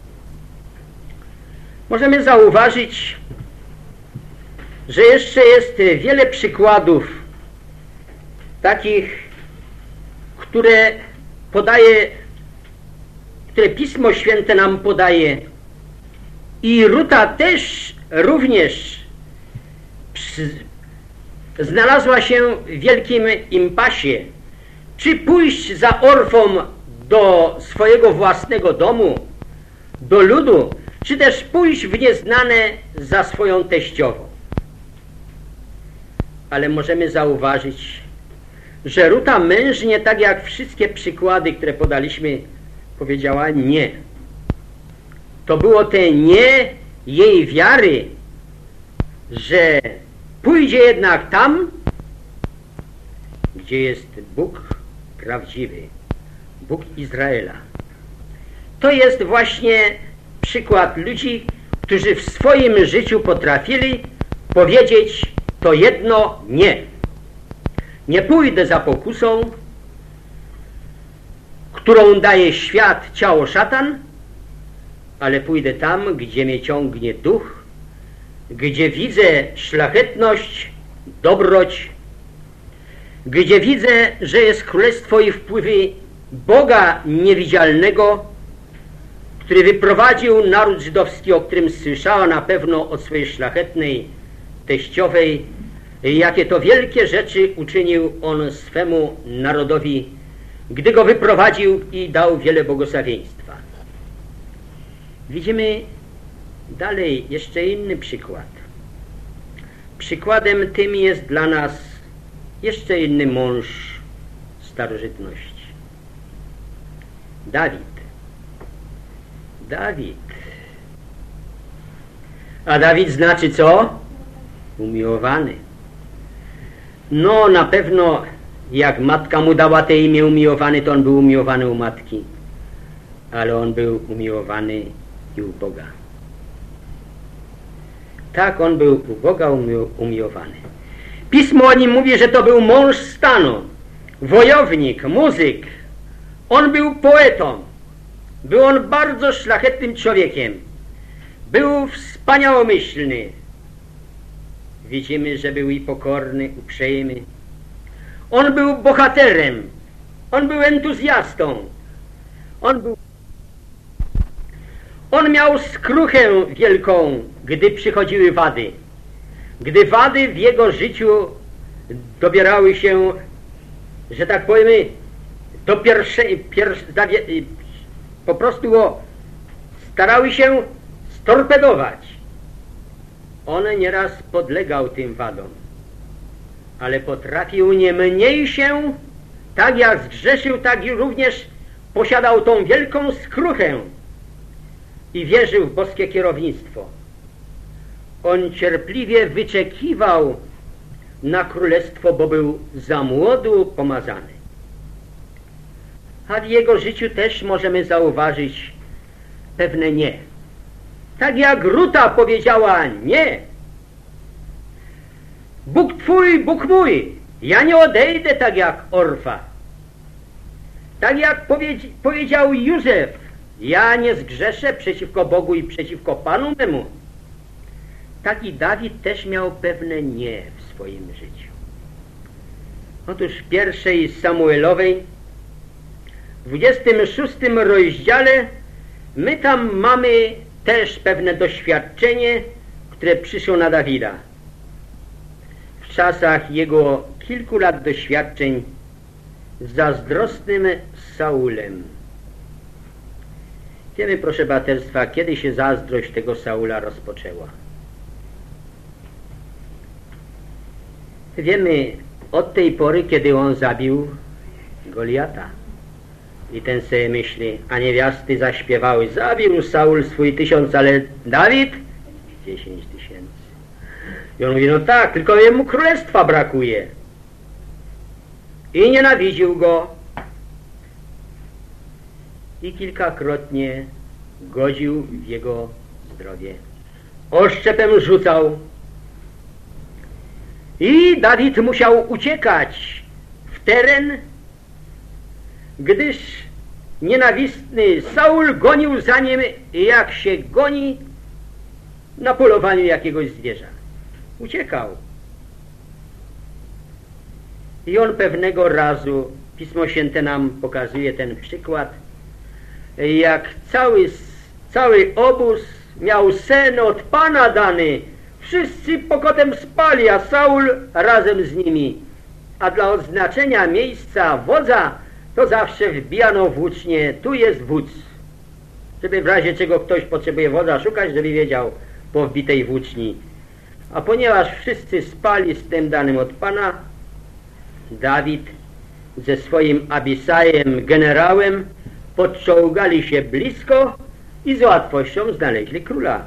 Speaker 1: Możemy zauważyć, że jeszcze jest wiele przykładów takich, które podaje, które Pismo Święte nam podaje. I Ruta też również przy, znalazła się w wielkim impasie. Czy pójść za Orfą do swojego własnego domu, do ludu, czy też pójść w nieznane za swoją teściową. ale możemy zauważyć, że Ruta mężnie, tak jak wszystkie przykłady, które podaliśmy, powiedziała nie. To było te nie jej wiary, że pójdzie jednak tam, gdzie jest Bóg prawdziwy, Bóg Izraela. To jest właśnie przykład ludzi, którzy w swoim życiu potrafili powiedzieć to jedno nie. Nie pójdę za pokusą, którą daje świat, ciało, szatan, ale pójdę tam, gdzie mnie ciągnie duch, gdzie widzę szlachetność, dobroć, gdzie widzę, że jest królestwo i wpływy Boga niewidzialnego, który wyprowadził naród żydowski, o którym słyszała na pewno od swojej szlachetnej teściowej, jakie to wielkie rzeczy uczynił on swemu narodowi, gdy go wyprowadził i dał wiele błogosławieństwa. Widzimy dalej jeszcze inny przykład. Przykładem tym jest dla nas jeszcze inny mąż starożytności. Dawid. Dawid. A Dawid znaczy co? Umiłowany. No na pewno jak matka mu dała te imię umiłowany, to on był umiłowany u matki. Ale on był umiłowany i u Boga. Tak, on był u Boga umiłowany. Pismo o nim mówi, że to był mąż stanu, wojownik, muzyk. On był poetą. Był on bardzo szlachetnym człowiekiem. Był wspaniałomyślny. Widzimy, że był i pokorny, uprzejmy. On był bohaterem. On był entuzjastą. On był... On miał skruchę wielką, gdy przychodziły wady. Gdy wady w jego życiu dobierały się, że tak powiemy, do pierwszej, pierwsze, po prostu go starały się storpedować. On nieraz podlegał tym wadom, ale potrafił nie mniej się, tak jak zgrzeszył, tak i również posiadał tą wielką skruchę i wierzył w boskie kierownictwo. On cierpliwie wyczekiwał na królestwo, bo był za młodu pomazany. A w jego życiu też możemy zauważyć pewne nie. Tak jak Ruta powiedziała nie. Bóg Twój, Bóg mój, ja nie odejdę tak jak Orfa. Tak jak powiedzi powiedział Józef, ja nie zgrzeszę przeciwko Bogu i przeciwko Panu memu. Tak i Dawid też miał pewne nie w swoim życiu. Otóż w pierwszej Samuelowej, w dwudziestym szóstym rozdziale, my tam mamy też pewne doświadczenie, które przyszło na Dawida. W czasach jego kilku lat doświadczeń z zazdrosnym Saulem. Wiemy, proszę braterstwa, kiedy się zazdrość tego Saula rozpoczęła. Wiemy od tej pory, kiedy on zabił Goliata. I ten sobie myśli, a niewiasty zaśpiewały, zabił Saul swój tysiąc, ale Dawid dziesięć tysięcy. I on mówi, no tak, tylko jemu królestwa brakuje. I nienawidził go. I kilkakrotnie godził w jego zdrowie. Oszczepem rzucał. I Dawid musiał uciekać w teren, gdyż nienawistny Saul gonił za nim, jak się goni na polowaniu jakiegoś zwierza. Uciekał. I on pewnego razu, Pismo Święte nam pokazuje ten przykład, jak cały, cały obóz miał sen od Pana dany. Wszyscy pokotem spali, a Saul razem z nimi. A dla odznaczenia miejsca wodza to zawsze wbijano włócznie, tu jest wódz. Żeby w razie czego ktoś potrzebuje wodza szukać, żeby wiedział po wbitej włóczni. A ponieważ wszyscy spali z tym danym od Pana, Dawid ze swoim Abisajem, generałem, podczołgali się blisko i z łatwością znaleźli króla.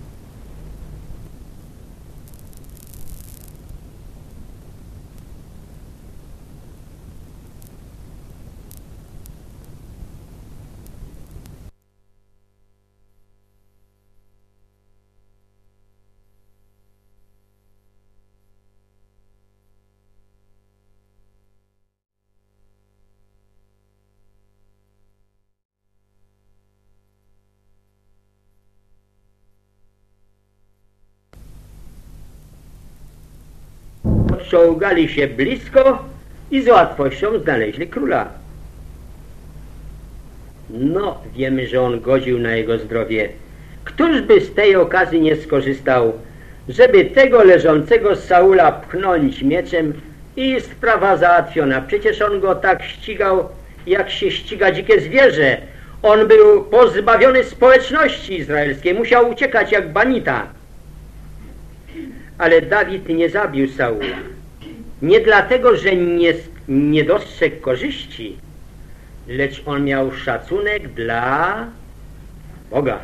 Speaker 1: Podczołgali się blisko i z łatwością znaleźli króla. No, wiemy, że on godził na jego zdrowie. Któż by z tej okazji nie skorzystał, żeby tego leżącego Saula pchnąć mieczem i sprawa załatwiona. Przecież on go tak ścigał, jak się ściga dzikie zwierzę. On był pozbawiony społeczności izraelskiej, musiał uciekać jak banita. Ale Dawid nie zabił Saula. Nie dlatego, że nie, nie dostrzegł korzyści, lecz on miał szacunek dla Boga.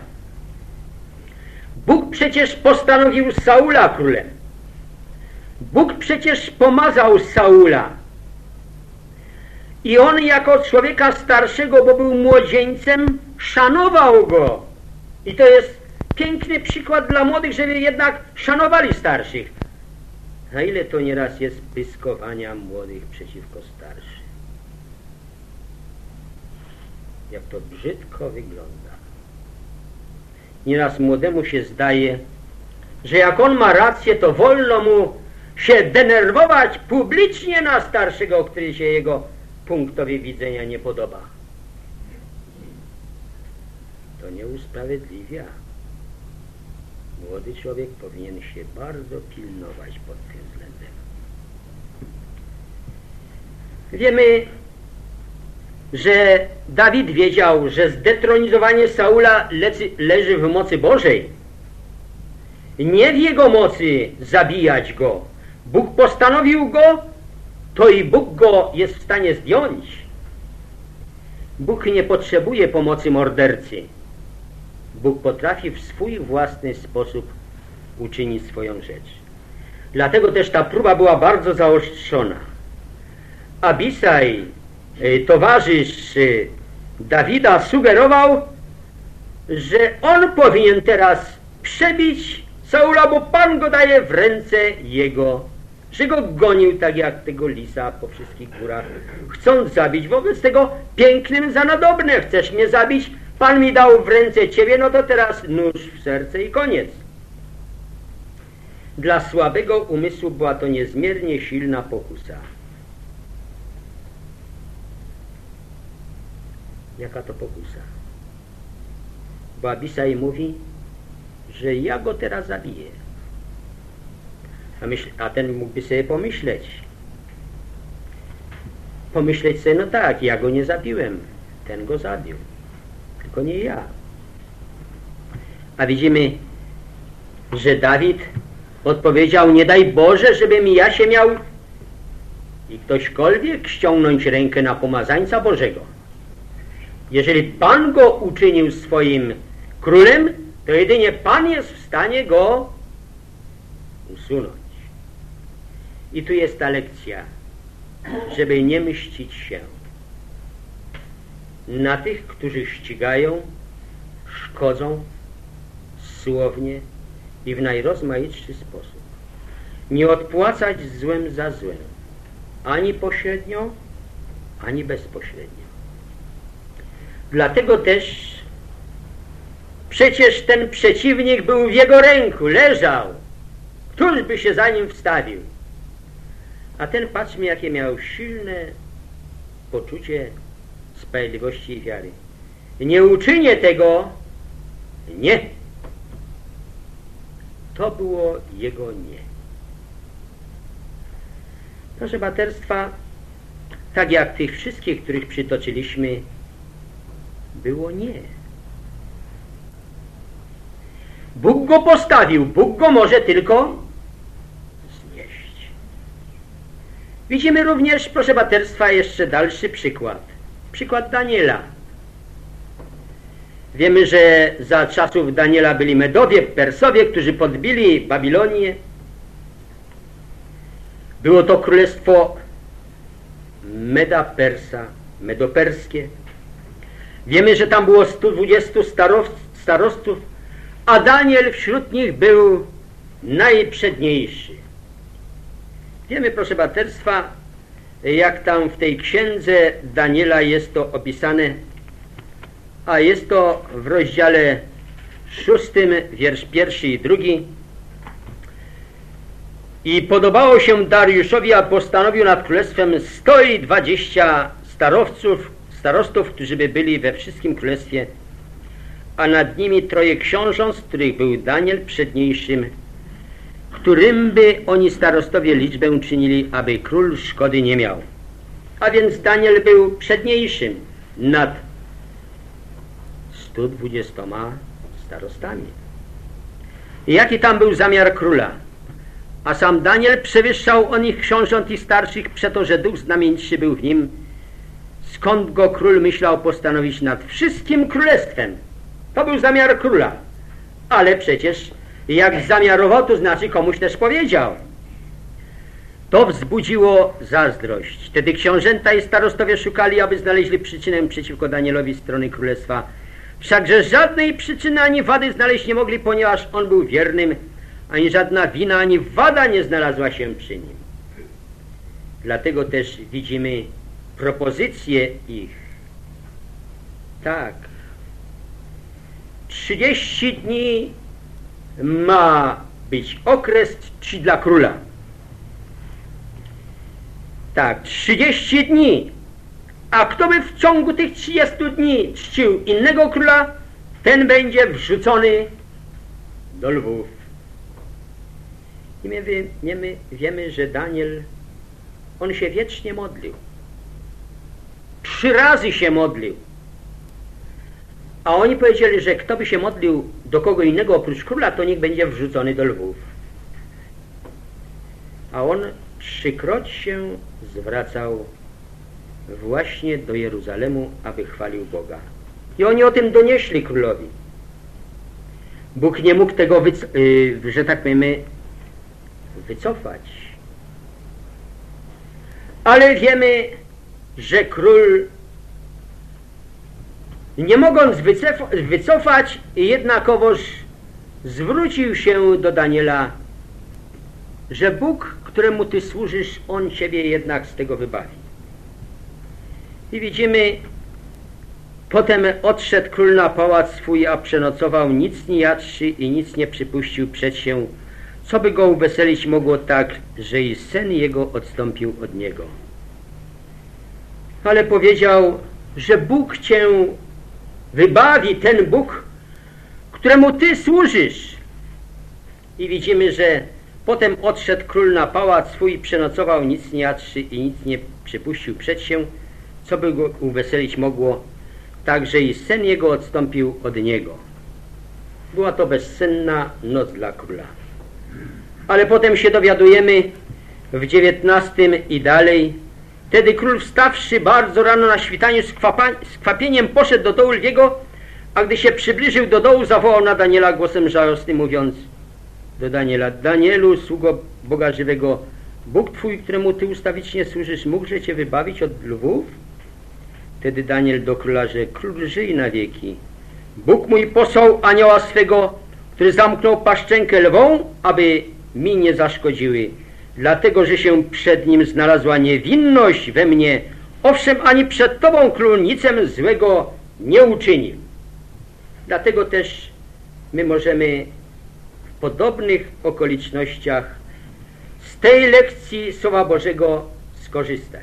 Speaker 1: Bóg przecież postanowił Saula królem. Bóg przecież pomazał Saula. I on jako człowieka starszego, bo był młodzieńcem, szanował go. I to jest piękny przykład dla młodych, żeby jednak szanowali starszych. Na ile to nieraz jest pyskowania młodych przeciwko starszym. Jak to brzydko wygląda. Nieraz młodemu się zdaje, że jak on ma rację, to wolno mu się denerwować publicznie na starszego, który się jego punktowi widzenia nie podoba. To nie usprawiedliwia. Młody człowiek powinien się bardzo pilnować pod tym względem. Wiemy, że Dawid wiedział, że zdetronizowanie Saula leży, leży w mocy Bożej. Nie w jego mocy zabijać go. Bóg postanowił go, to i Bóg go jest w stanie zdjąć. Bóg nie potrzebuje pomocy mordercy. Bóg potrafi w swój własny sposób uczynić swoją rzecz. Dlatego też ta próba była bardzo zaostrzona. Abisaj, towarzysz Dawida, sugerował, że on powinien teraz przebić Saula, bo Pan go daje w ręce jego, że go gonił tak jak tego lisa po wszystkich górach, chcąc zabić. Wobec tego pięknym za nadobne, chcesz mnie zabić, Pan mi dał w ręce ciebie, no to teraz nóż w serce i koniec. Dla słabego umysłu była to niezmiernie silna pokusa. Jaka to pokusa? Bo Abisaj mówi, że ja go teraz zabiję. A, myśl, a ten mógłby sobie pomyśleć. Pomyśleć sobie, no tak, ja go nie zabiłem. Ten go zabił. Tylko nie ja. A widzimy, że Dawid odpowiedział, nie daj Boże, żebym ja się miał i ktośkolwiek ściągnąć rękę na pomazańca Bożego. Jeżeli Pan go uczynił swoim królem, to jedynie Pan jest w stanie go usunąć. I tu jest ta lekcja, żeby nie mścić się na tych, którzy ścigają, szkodzą słownie i w najrozmaitszy sposób. Nie odpłacać złem za złem, ani pośrednio, ani bezpośrednio. Dlatego też przecież ten przeciwnik był w jego ręku, leżał. Któż by się za nim wstawił? A ten, patrzmy, jakie miał silne poczucie sprawiedliwości i wiary. Nie uczynię tego, nie. To było jego nie. Proszę braterstwa, tak jak tych wszystkich, których przytoczyliśmy, było nie. Bóg go postawił, Bóg go może tylko Widzimy również, proszę braterstwa, jeszcze dalszy przykład. Przykład Daniela. Wiemy, że za czasów Daniela byli Medowie, Persowie, którzy podbili Babilonię. Było to królestwo Meda Persa, medoperskie. Wiemy, że tam było stu dwudziestu starostów, a Daniel wśród nich był najprzedniejszy. Wiemy, proszę braterstwa, jak tam w tej księdze Daniela jest to opisane, a jest to w rozdziale szóstym, wiersz pierwszy i drugi. I podobało się Dariuszowi, a postanowił nad królestwem sto i dwadzieścia starowców, starostów, którzy by byli we wszystkim królestwie, a nad nimi troje książąt, z których był Daniel przedniejszym, którym by oni starostowie liczbę czynili, aby król szkody nie miał. A więc Daniel był przedniejszym nad stu dwudziestoma starostami. I jaki tam był zamiar króla? A sam Daniel przewyższał o nich książąt i starszych, przeto, że duch znamienitszy był w nim, skąd go król myślał postanowić nad wszystkim królestwem. To był zamiar króla. Ale przecież jak zamiarował, to znaczy komuś też powiedział. To wzbudziło zazdrość. Wtedy książęta i starostowie szukali, aby znaleźli przyczynę przeciwko Danielowi strony królestwa. Wszakże żadnej przyczyny ani wady znaleźć nie mogli, ponieważ on był wiernym, ani żadna wina, ani wada nie znalazła się przy nim. Dlatego też widzimy propozycję ich. Tak. trzydzieści dni ma być okres czci dla króla. Tak, trzydzieści dni. A kto by w ciągu tych trzydziestu dni czcił innego króla, ten będzie wrzucony do lwów. I my wiemy, wiemy, że Daniel, on się wiecznie modlił. Trzy razy się modlił. A oni powiedzieli, że kto by się modlił do kogo innego oprócz króla, to niech będzie wrzucony do lwów. A on trzykroć się zwracał właśnie do Jeruzalemu, aby chwalił Boga. I oni o tym donieśli królowi. Bóg nie mógł tego, yy, że tak powiemy, wycofać. Ale wiemy, że król, nie mogąc wycofać, jednakowoż zwrócił się do Daniela, że Bóg, któremu ty służysz, on ciebie jednak z tego wybawi. I widzimy, potem odszedł król na pałac swój, a przenocował, nic nie jadłszy i nic nie przypuścił przed się, co by go uweselić mogło tak, że i sen jego odstąpił od niego. Ale powiedział, że Bóg cię wybawi, ten Bóg, któremu ty służysz. I widzimy, że potem odszedł król na pałac swój, przenocował, nic nie jadłszy i nic nie przypuścił przed się, co by go uweselić mogło, tak, że i sen jego odstąpił od niego. Była to bezsenna noc dla króla. Ale potem się dowiadujemy w dziewiętnastym i dalej. Wtedy król, wstawszy bardzo rano na świtaniu, z, z kwapieniem poszedł do dołu lwiego, a gdy się przybliżył do dołu, zawołał na Daniela głosem żałosnym, mówiąc do Daniela: Danielu, sługo Boga żywego, Bóg twój, któremu ty ustawicznie służysz, mógłże cię wybawić od lwów? Wtedy Daniel do króla, że król żyj na wieki. Bóg mój posłał anioła swego, który zamknął paszczękę lwą, aby mi nie zaszkodziły, dlatego, że się przed nim znalazła niewinność we mnie. Owszem, ani przed tobą, królu, nicem złego nie uczynił. Dlatego też my możemy w podobnych okolicznościach z tej lekcji Słowa Bożego skorzystać.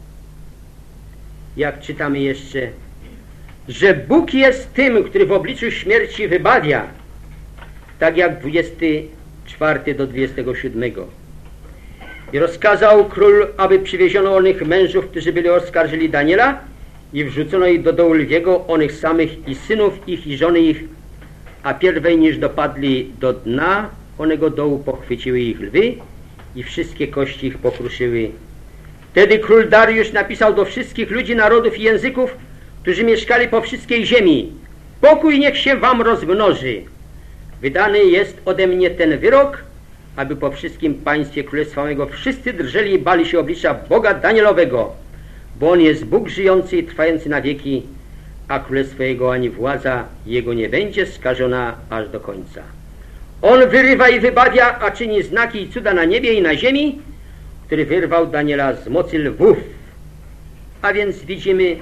Speaker 1: Jak czytamy jeszcze, że Bóg jest tym, który w obliczu śmierci wybawia, tak jak dwudziesty czwarty do dwudziestego siódmego. I rozkazał król, aby przywieziono onych mężów, którzy byli oskarżyli Daniela, i wrzucono ich do dołu lwiego, onych samych i synów ich i żony ich, a pierwej niż dopadli do dna onego dołu, pochwyciły ich lwy i wszystkie kości ich pokruszyły, Wtedy król Dariusz napisał do wszystkich ludzi, narodów i języków, którzy mieszkali po wszystkiej ziemi: pokój niech się wam rozmnoży. Wydany jest ode mnie ten wyrok, aby po wszystkim państwie królestwa mego wszyscy drżeli i bali się oblicza Boga Danielowego, bo On jest Bóg żyjący i trwający na wieki, a królestwo Jego ani władza Jego nie będzie skażona aż do końca. On wyrywa i wybawia, a czyni znaki i cuda na niebie i na ziemi, który wyrwał Daniela z mocy lwów. A więc widzimy,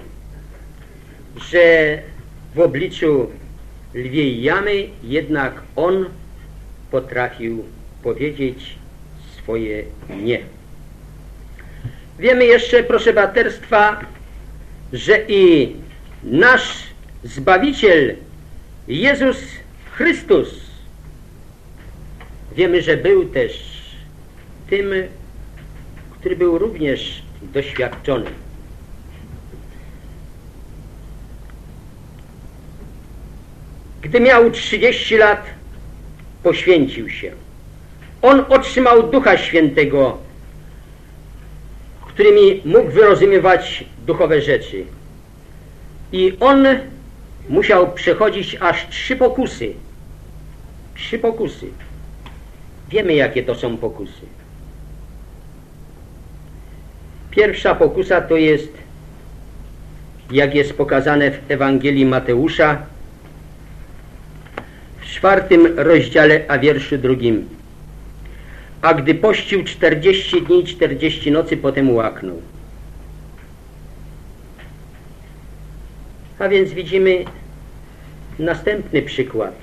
Speaker 1: że w obliczu lwiej jamy jednak on potrafił powiedzieć swoje nie. Wiemy jeszcze, proszę braterstwa, że i nasz Zbawiciel Jezus Chrystus, wiemy, że był też tym, który był również doświadczony. Gdy miał trzydzieści lat, poświęcił się. On otrzymał Ducha Świętego, którymi mógł wyrozumiewać duchowe rzeczy. I on musiał przechodzić aż trzy pokusy. Trzy pokusy. Wiemy, jakie to są pokusy. Pierwsza pokusa to jest, jak jest pokazane w Ewangelii Mateusza, w czwartym rozdziale, a wierszu drugim. A gdy pościł czterdzieści dni i czterdzieści nocy, potem łaknął. A więc widzimy następny przykład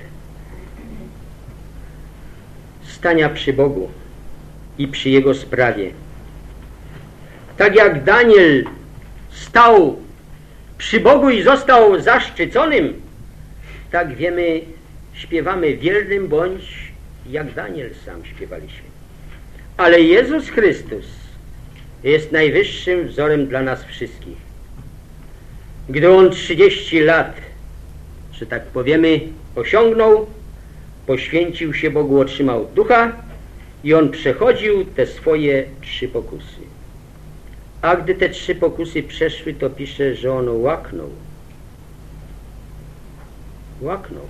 Speaker 1: stania przy Bogu i przy Jego sprawie. Tak jak Daniel stał przy Bogu i został zaszczyconym, tak wiemy, śpiewamy wiernym bądź, jak Daniel sam śpiewaliśmy. Ale Jezus Chrystus jest najwyższym wzorem dla nas wszystkich. Gdy On trzydzieści lat, że tak powiemy, osiągnął, poświęcił się Bogu, otrzymał Ducha i On przechodził te swoje trzy pokusy. A gdy te trzy pokusy przeszły, to pisze, że On łaknął. Łaknął.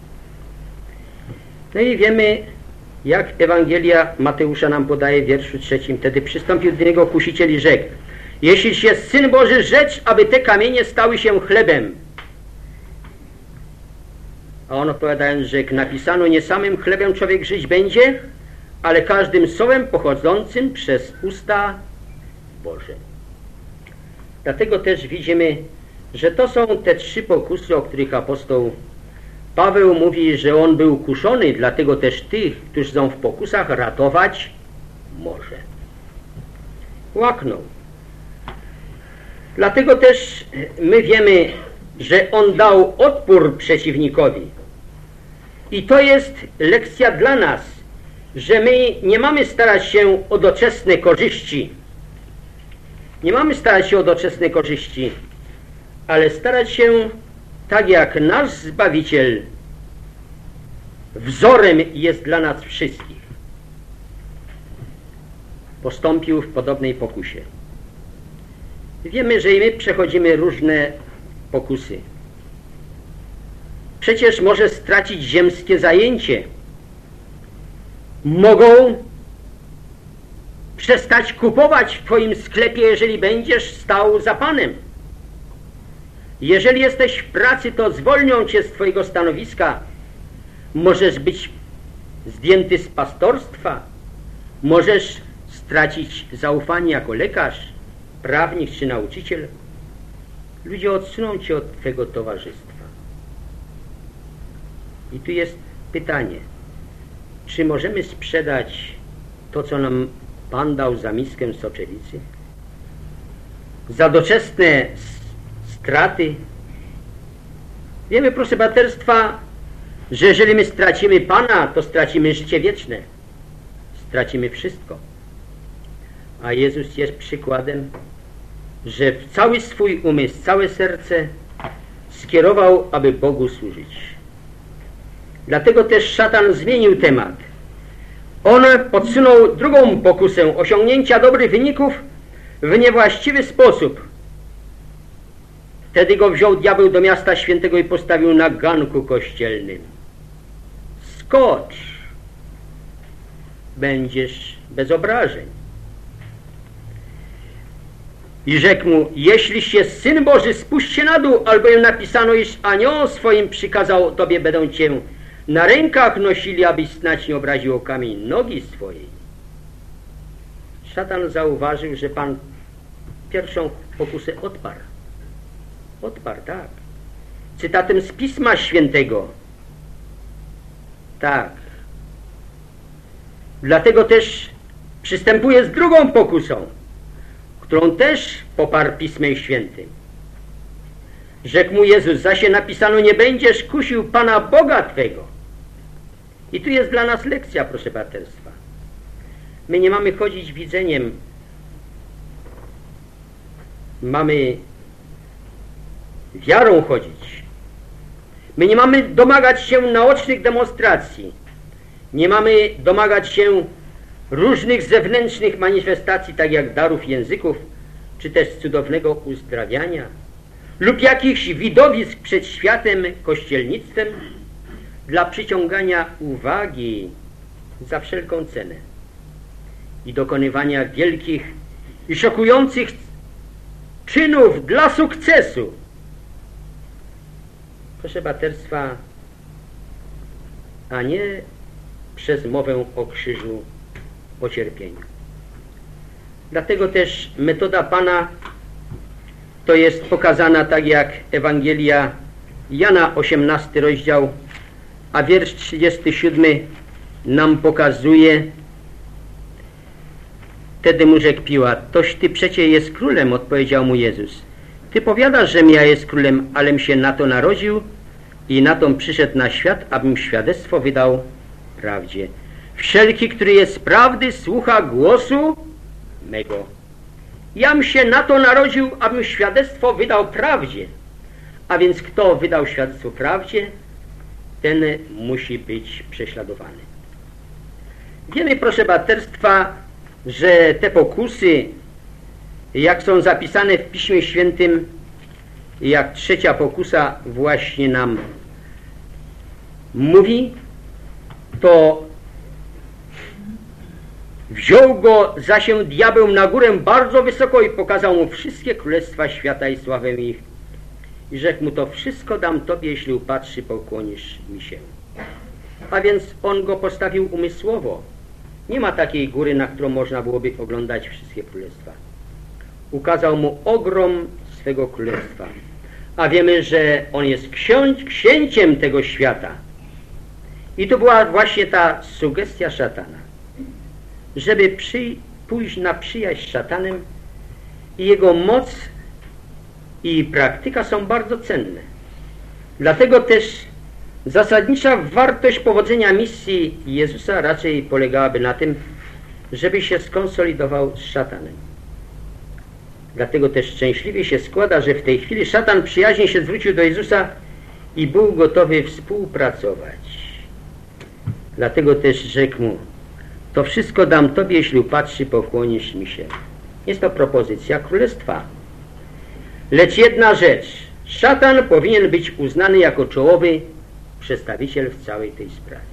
Speaker 1: No i wiemy, jak Ewangelia Mateusza nam podaje w wierszu trzecim. Wtedy przystąpił do Niego kusiciel i rzekł: jeśliś jest Syn Boży, rzecz, aby te kamienie stały się chlebem. A on odpowiadając rzekł: napisano, nie samym chlebem człowiek żyć będzie, ale każdym słowem pochodzącym przez usta Boże. Dlatego też widzimy, że to są te trzy pokusy, o których apostoł Paweł mówi, że on był kuszony, dlatego też tych, którzy są w pokusach, ratować może. Łaknął. Dlatego też my wiemy, że on dał odpór przeciwnikowi. I to jest lekcja dla nas, że my nie mamy starać się o doczesne korzyści. Nie mamy starać się o doczesne korzyści, ale starać się tak jak nasz Zbawiciel wzorem jest dla nas wszystkich. Postąpił w podobnej pokusie. Wiemy, że i my przechodzimy różne pokusy. Przecież może stracić ziemskie zajęcie. Mogą przestać kupować w Twoim sklepie, jeżeli będziesz stał za Panem. Jeżeli jesteś w pracy, to zwolnią Cię z Twojego stanowiska. Możesz być zdjęty z pastorstwa. Możesz stracić zaufanie jako lekarz, prawnik czy nauczyciel. Ludzie odsuną Cię od Twego towarzystwa. I tu jest pytanie, czy możemy sprzedać to, co nam Pan dał za miskę soczewnicy? Za doczesne straty? Wiemy, proszę braterstwa, że jeżeli my stracimy Pana, to stracimy życie wieczne. Stracimy wszystko. A Jezus jest przykładem, że w cały swój umysł, całe serce skierował, aby Bogu służyć. Dlatego też szatan zmienił temat. On podsunął drugą pokusę osiągnięcia dobrych wyników w niewłaściwy sposób. Wtedy go wziął diabeł do miasta świętego i postawił na ganku kościelnym. Skocz, będziesz bez obrażeń. I rzekł mu, jeśliś jest Syn Boży, spuść się na dół, albowiem napisano, iż anioł swoim przykazał tobie, będą cię na rękach nosili, abyś snać nie obraził o kamień nogi swojej. Szatan zauważył, że Pan pierwszą pokusę odparł. Odparł, tak. Cytatem z Pisma Świętego. Tak. Dlatego też przystępuje z drugą pokusą, którą też poparł Pismem Świętym. Rzekł mu Jezus, zaś napisano, nie będziesz kusił Pana Boga Twego. I tu jest dla nas lekcja, proszę braterstwa. My nie mamy chodzić widzeniem. Mamy wiarą chodzić. My nie mamy domagać się naocznych demonstracji. Nie mamy domagać się różnych zewnętrznych manifestacji, tak jak darów języków, czy też cudownego uzdrawiania, lub jakichś widowisk przed światem, kościelnictwem, dla przyciągania uwagi za wszelką cenę i dokonywania wielkich i szokujących czynów dla sukcesu. Proszę braterstwa, a nie przez mowę o krzyżu, o cierpieniu. Dlatego też metoda Pana to jest pokazana tak jak Ewangelia Jana, osiemnasty rozdział, a wiersz trzydziesty siódmy nam pokazuje. Wtedy mu rzekł Piłat, toś ty przecie jest królem, odpowiedział mu Jezus. Ty powiadasz, żem ja jest królem, alem się na to narodził i na to przyszedł na świat, abym świadectwo wydał prawdzie. Wszelki, który jest z prawdy, słucha głosu mego. Jam się na to narodził, abym świadectwo wydał prawdzie. A więc kto wydał świadectwo prawdzie, ten musi być prześladowany. Wiemy, proszę braterstwa, że te pokusy, jak są zapisane w Piśmie Świętym, jak trzecia pokusa właśnie nam mówi, to wziął go za się diabeł na górę bardzo wysoko i pokazał mu wszystkie królestwa świata i sławę ich. I rzekł mu, to wszystko dam tobie, jeśli upatrzy, pokłonisz mi się. A więc on go postawił umysłowo. Nie ma takiej góry, na którą można byłoby oglądać wszystkie królestwa. Ukazał mu ogrom swego królestwa. A wiemy, że on jest ksiądz, księciem tego świata. I to była właśnie ta sugestia szatana. Żeby przy, pójść na przyjaźń z szatanem i jego moc i praktyka są bardzo cenne. Dlatego też zasadnicza wartość powodzenia misji Jezusa raczej polegałaby na tym, żeby się skonsolidował z szatanem. Dlatego też szczęśliwie się składa, że w tej chwili szatan przyjaźnie się zwrócił do Jezusa i był gotowy współpracować. Dlatego też rzekł mu, to wszystko dam tobie, jeśli upatrzy, pokłonisz mi się. Jest to propozycja królestwa. Lecz jedna rzecz. Szatan powinien być uznany jako czołowy przedstawiciel w całej tej sprawie.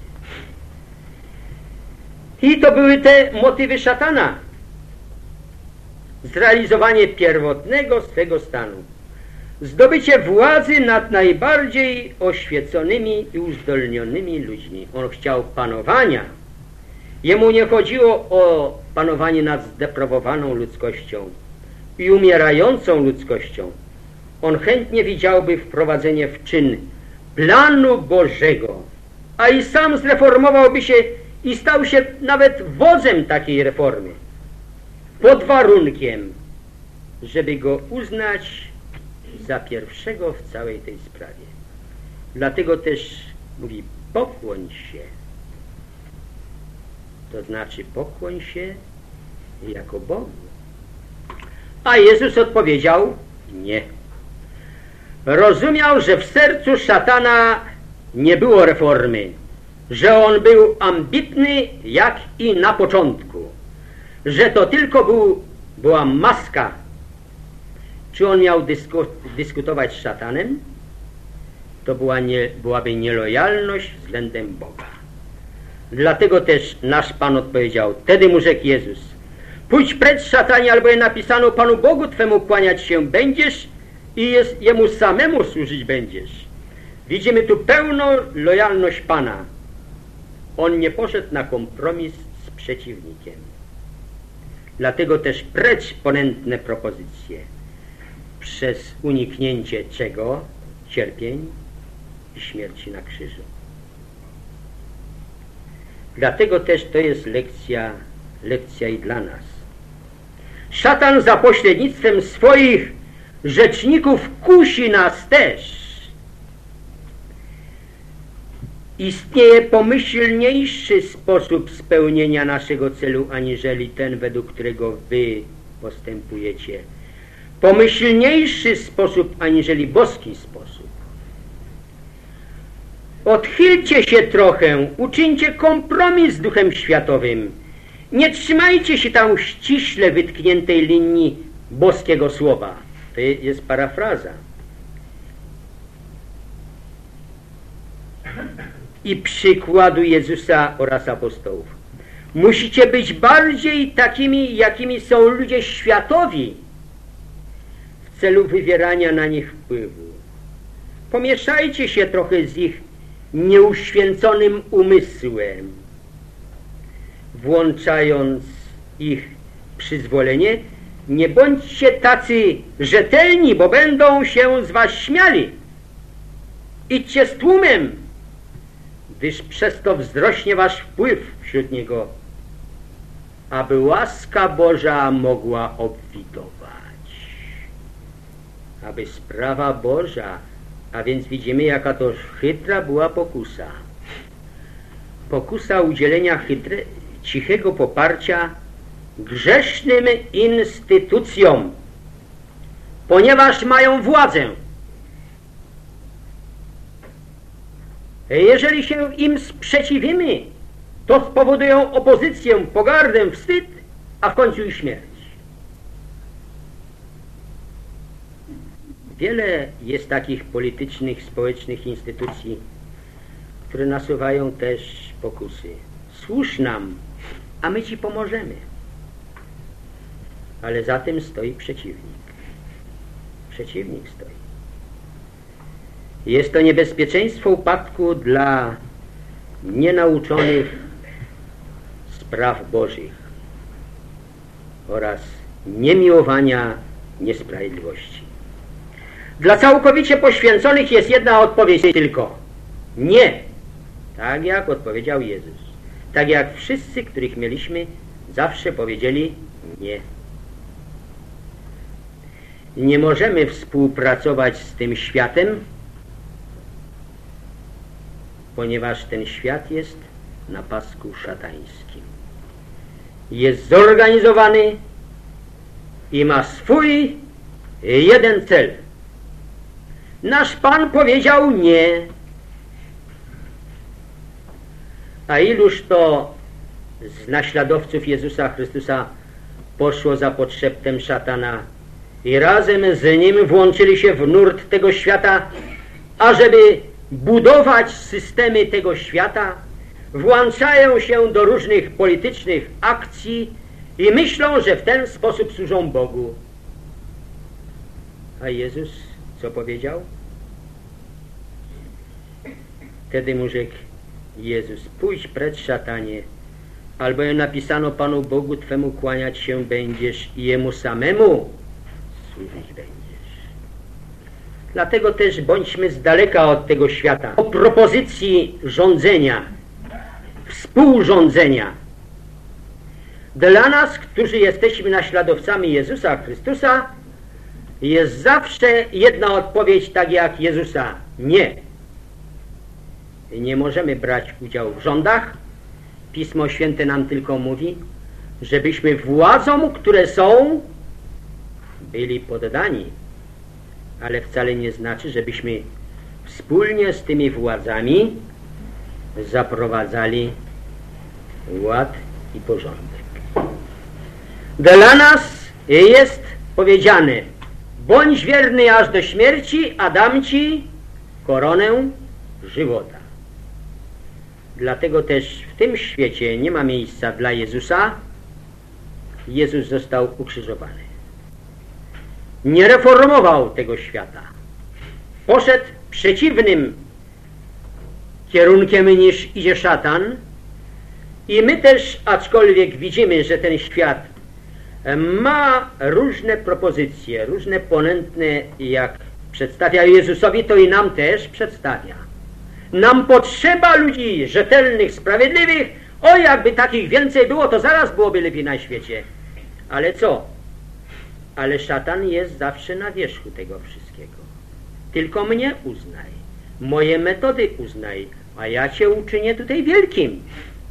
Speaker 1: I to były te motywy szatana. Zrealizowanie pierwotnego swego stanu. Zdobycie władzy nad najbardziej oświeconymi i uzdolnionymi ludźmi. On chciał panowania. Jemu nie chodziło o panowanie nad zdeprawowaną ludzkością i umierającą ludzkością. On chętnie widziałby wprowadzenie w czyn planu Bożego, a i sam zreformowałby się i stał się nawet wodzem takiej reformy, pod warunkiem, żeby go uznać za pierwszego w całej tej sprawie. Dlatego też mówi, pokłoń się. To znaczy pokłoń się jako Bogu. A Jezus odpowiedział nie. Rozumiał, że w sercu szatana nie było reformy, że on był ambitny jak i na początku, że to tylko był była maska. Czy on miał dysku, dyskutować z szatanem? To była nie, byłaby nielojalność względem Boga. Dlatego też nasz Pan odpowiedział, wtedy mu rzekł Jezus, pójdź precz, szatanie, albowiem napisano, Panu Bogu Twemu kłaniać się będziesz i jest, Jemu samemu służyć będziesz. Widzimy tu pełną lojalność Pana. On nie poszedł na kompromis z przeciwnikiem. Dlatego też precz ponętne propozycje. Przez uniknięcie czego? Cierpień i śmierci na krzyżu. Dlatego też to jest lekcja, lekcja i dla nas. Szatan za pośrednictwem swoich rzeczników kusi nas też. Istnieje pomyślniejszy sposób spełnienia naszego celu, aniżeli ten, według którego wy postępujecie. Pomyślniejszy sposób, aniżeli boski sposób. Odchylcie się trochę, uczyńcie kompromis z Duchem Światowym. Nie trzymajcie się tam ściśle wytkniętej linii boskiego słowa. To jest parafraza. I przykładu Jezusa oraz apostołów. Musicie być bardziej takimi, jakimi są ludzie światowi w celu wywierania na nich wpływu. Pomieszajcie się trochę z ich nieuświęconym umysłem, włączając ich przyzwolenie. Nie bądźcie tacy rzetelni, bo będą się z was śmiali. Idźcie z tłumem, gdyż przez to wzrośnie wasz wpływ wśród niego, aby łaska Boża mogła obfitować. Aby sprawa Boża, a więc widzimy, jaka to chytra była pokusa. Pokusa udzielenia chytre, cichego poparcia grzesznym instytucjom, ponieważ mają władzę. Jeżeli się im sprzeciwimy, to spowodują opozycję, pogardę, wstyd, a w końcu i śmierć. Wiele jest takich politycznych, społecznych instytucji, które nasuwają też pokusy. Służ nam, a my ci pomożemy. Ale za tym stoi przeciwnik. Przeciwnik stoi. Jest to niebezpieczeństwo upadku dla nienauczonych spraw Bożych oraz niemiłowania niesprawiedliwości. Dla całkowicie poświęconych jest jedna odpowiedź tylko. Nie. Tak jak odpowiedział Jezus. Tak jak wszyscy, których mieliśmy, zawsze powiedzieli nie. Nie możemy współpracować z tym światem, ponieważ ten świat jest na pasku szatańskim. Jest zorganizowany i ma swój jeden cel. Nasz Pan powiedział nie. A iluż to z naśladowców Jezusa Chrystusa poszło za podszeptem szatana i razem z nim włączyli się w nurt tego świata, ażeby budować systemy tego świata, włączają się do różnych politycznych akcji i myślą, że w ten sposób służą Bogu. A Jezus co powiedział? Wtedy mu rzekł Jezus, pójdź precz, szatanie, albowiem napisano, Panu Bogu Twemu kłaniać się będziesz i Jemu samemu służyć będziesz. Dlatego też bądźmy z daleka od tego świata. O propozycji rządzenia, współrządzenia. Dla nas, którzy jesteśmy naśladowcami Jezusa Chrystusa, jest zawsze jedna odpowiedź, tak jak Jezusa. Nie. Nie możemy brać udziału w rządach. Pismo Święte nam tylko mówi, żebyśmy władzom, które są, byli poddani. Ale wcale nie znaczy, żebyśmy wspólnie z tymi władzami zaprowadzali ład i porządek. Dla nas jest powiedziane: bądź wierny aż do śmierci, a dam ci koronę żywota. Dlatego też w tym świecie nie ma miejsca dla Jezusa. Jezus został ukrzyżowany. Nie reformował tego świata. Poszedł przeciwnym kierunkiem niż idzie szatan. I my też, aczkolwiek widzimy, że ten świat ma różne propozycje, różne ponętne, jak przedstawia Jezusowi, to i nam też przedstawia. Nam potrzeba ludzi rzetelnych, sprawiedliwych. O, jakby takich więcej było, to zaraz byłoby lepiej na świecie. Ale co? Ale szatan jest zawsze na wierzchu tego wszystkiego. Tylko mnie uznaj, moje metody uznaj, a ja cię uczynię tutaj wielkim.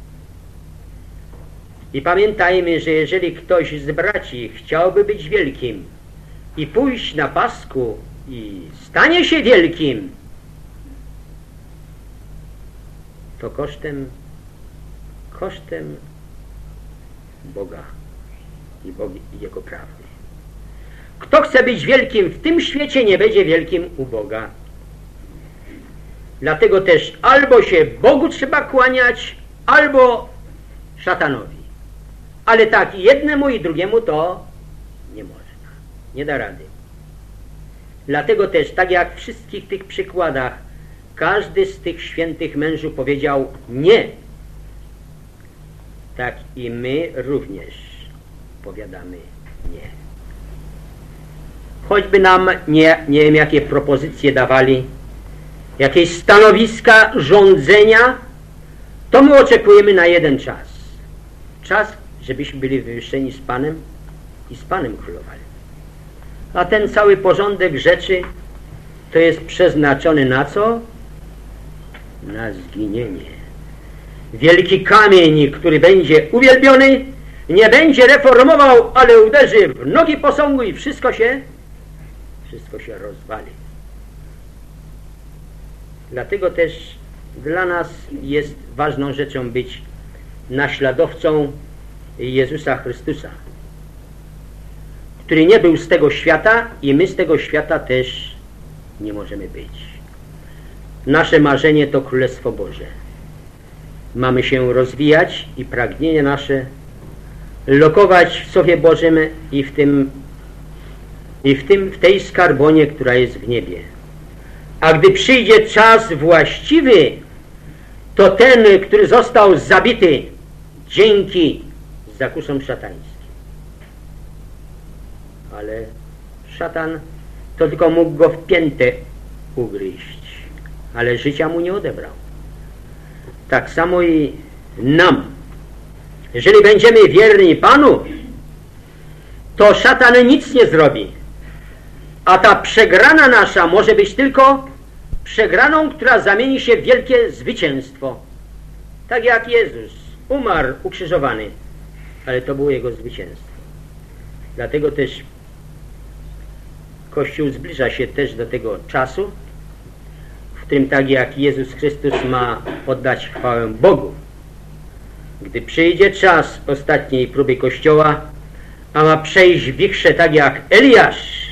Speaker 1: I pamiętajmy, że jeżeli ktoś z braci chciałby być wielkim i pójść na pasku i stanie się wielkim, to kosztem, kosztem Boga i, Boga, i Jego prawdy. Kto chce być wielkim w tym świecie, nie będzie wielkim u Boga. Dlatego też albo się Bogu trzeba kłaniać, albo szatanowi. Ale tak jednemu i drugiemu to nie można. Nie da rady. Dlatego też, tak jak w wszystkich tych przykładach, każdy z tych świętych mężów powiedział nie. Tak i my również powiadamy nie. Choćby nam nie, nie wiem jakie propozycje dawali, jakieś stanowiska rządzenia, to my oczekujemy na jeden czas. Czas, żebyśmy byli wywyższeni z Panem i z Panem królowali. A ten cały porządek rzeczy to jest przeznaczony na co? Na zginienie. Wielki kamień, który będzie uwielbiony, nie będzie reformował, ale uderzy w nogi posągu i wszystko się, wszystko się rozwali. Dlatego też dla nas jest ważną rzeczą być naśladowcą Jezusa Chrystusa, który nie był z tego świata i my z tego świata też nie możemy być. Nasze marzenie to Królestwo Boże. Mamy się rozwijać i pragnienie nasze lokować w Słowie Bożym i w tym, i w tym, w tej skarbonie, która jest w niebie. A gdy przyjdzie czas właściwy, to ten, który został zabity dzięki zakusom szatańskim. Ale szatan to tylko mógł go w piętę ugryźć, ale życia mu nie odebrał. Tak samo i nam. Jeżeli będziemy wierni Panu, to szatan nic nie zrobi. A ta przegrana nasza może być tylko przegraną, która zamieni się w wielkie zwycięstwo. Tak jak Jezus umarł ukrzyżowany, ale to było Jego zwycięstwo. Dlatego też Kościół zbliża się też do tego czasu, w którym tak jak Jezus Chrystus ma oddać chwałę Bogu. Gdy przyjdzie czas ostatniej próby Kościoła, a ma przejść wichrze tak jak Eliasz,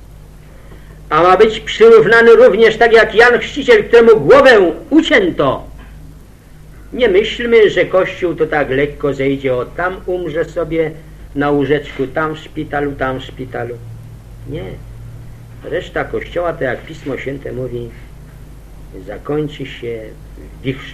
Speaker 1: a ma być przyrównany również tak jak Jan Chrzciciel, któremu głowę ucięto. Nie myślmy, że Kościół to tak lekko zejdzie, o tam umrze sobie na łóżeczku, tam w szpitalu, tam w szpitalu. Nie. Reszta Kościoła, to jak Pismo Święte mówi, zakończy się w wichrze.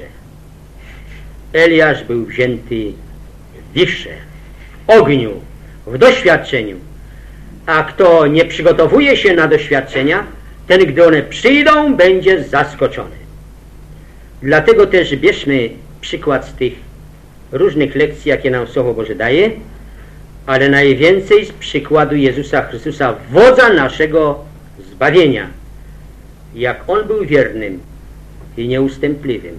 Speaker 1: Eliasz był wzięty w wichrze, w ogniu, w doświadczeniu. A kto nie przygotowuje się na doświadczenia, ten, gdy one przyjdą, będzie zaskoczony. Dlatego też bierzmy przykład z tych różnych lekcji, jakie nam Słowo Boże daje, ale najwięcej z przykładu Jezusa Chrystusa, wodza naszego zbawienia. Jak On był wiernym i nieustępliwym.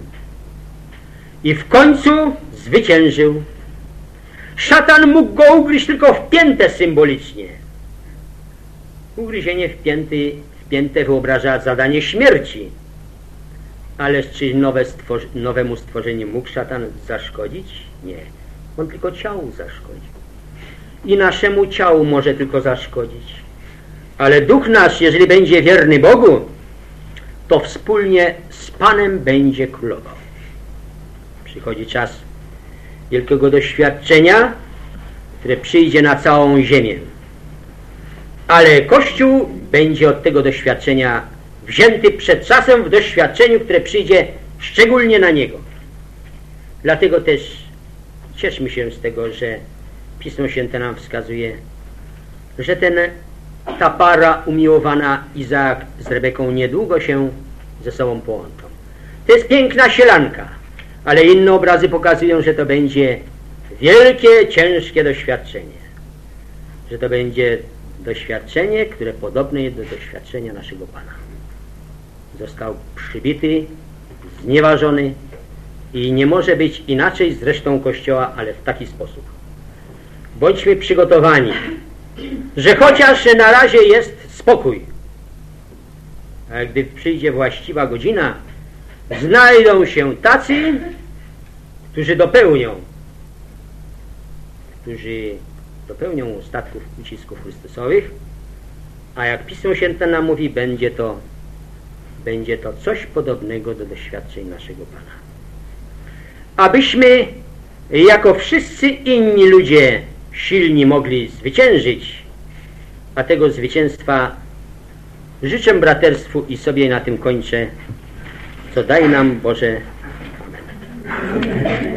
Speaker 1: I w końcu zwyciężył. Szatan mógł go ugryźć tylko w piętę symbolicznie. Ugryzienie w, pięty, w piętę wyobraża zadanie śmierci. Ale czy nowe stworzy, nowemu stworzeniu mógł szatan zaszkodzić? Nie. On tylko ciału zaszkodził. i naszemu ciału może tylko zaszkodzić. Ale duch nasz, jeżeli będzie wierny Bogu, to wspólnie z Panem będzie królował. Przychodzi czas wielkiego doświadczenia, które przyjdzie na całą ziemię. Ale Kościół będzie od tego doświadczenia wzięty przed czasem w doświadczeniu, które przyjdzie szczególnie na niego. Dlatego też cieszmy się z tego, że Pismo Święte nam wskazuje, że ten, ta para umiłowana Izaak z Rebeką niedługo się ze sobą połączą. To jest piękna sielanka, ale inne obrazy pokazują, że to będzie wielkie, ciężkie doświadczenie. Że to będzie doświadczenie, które podobne jest do doświadczenia naszego Pana. Został przybity, znieważony i nie może być inaczej z resztą Kościoła, ale w taki sposób. Bądźmy przygotowani, że chociaż na razie jest spokój, ale gdy przyjdzie właściwa godzina, znajdą się tacy, którzy dopełnią, którzy dopełnią ostatków ucisków Chrystusowych, a jak Pismo Święte nam mówi, będzie to, będzie to coś podobnego do doświadczeń naszego Pana. Abyśmy jako wszyscy inni ludzie silni mogli zwyciężyć, a tego zwycięstwa życzę braterstwu i sobie na tym kończę, co daj nam Boże. Amen.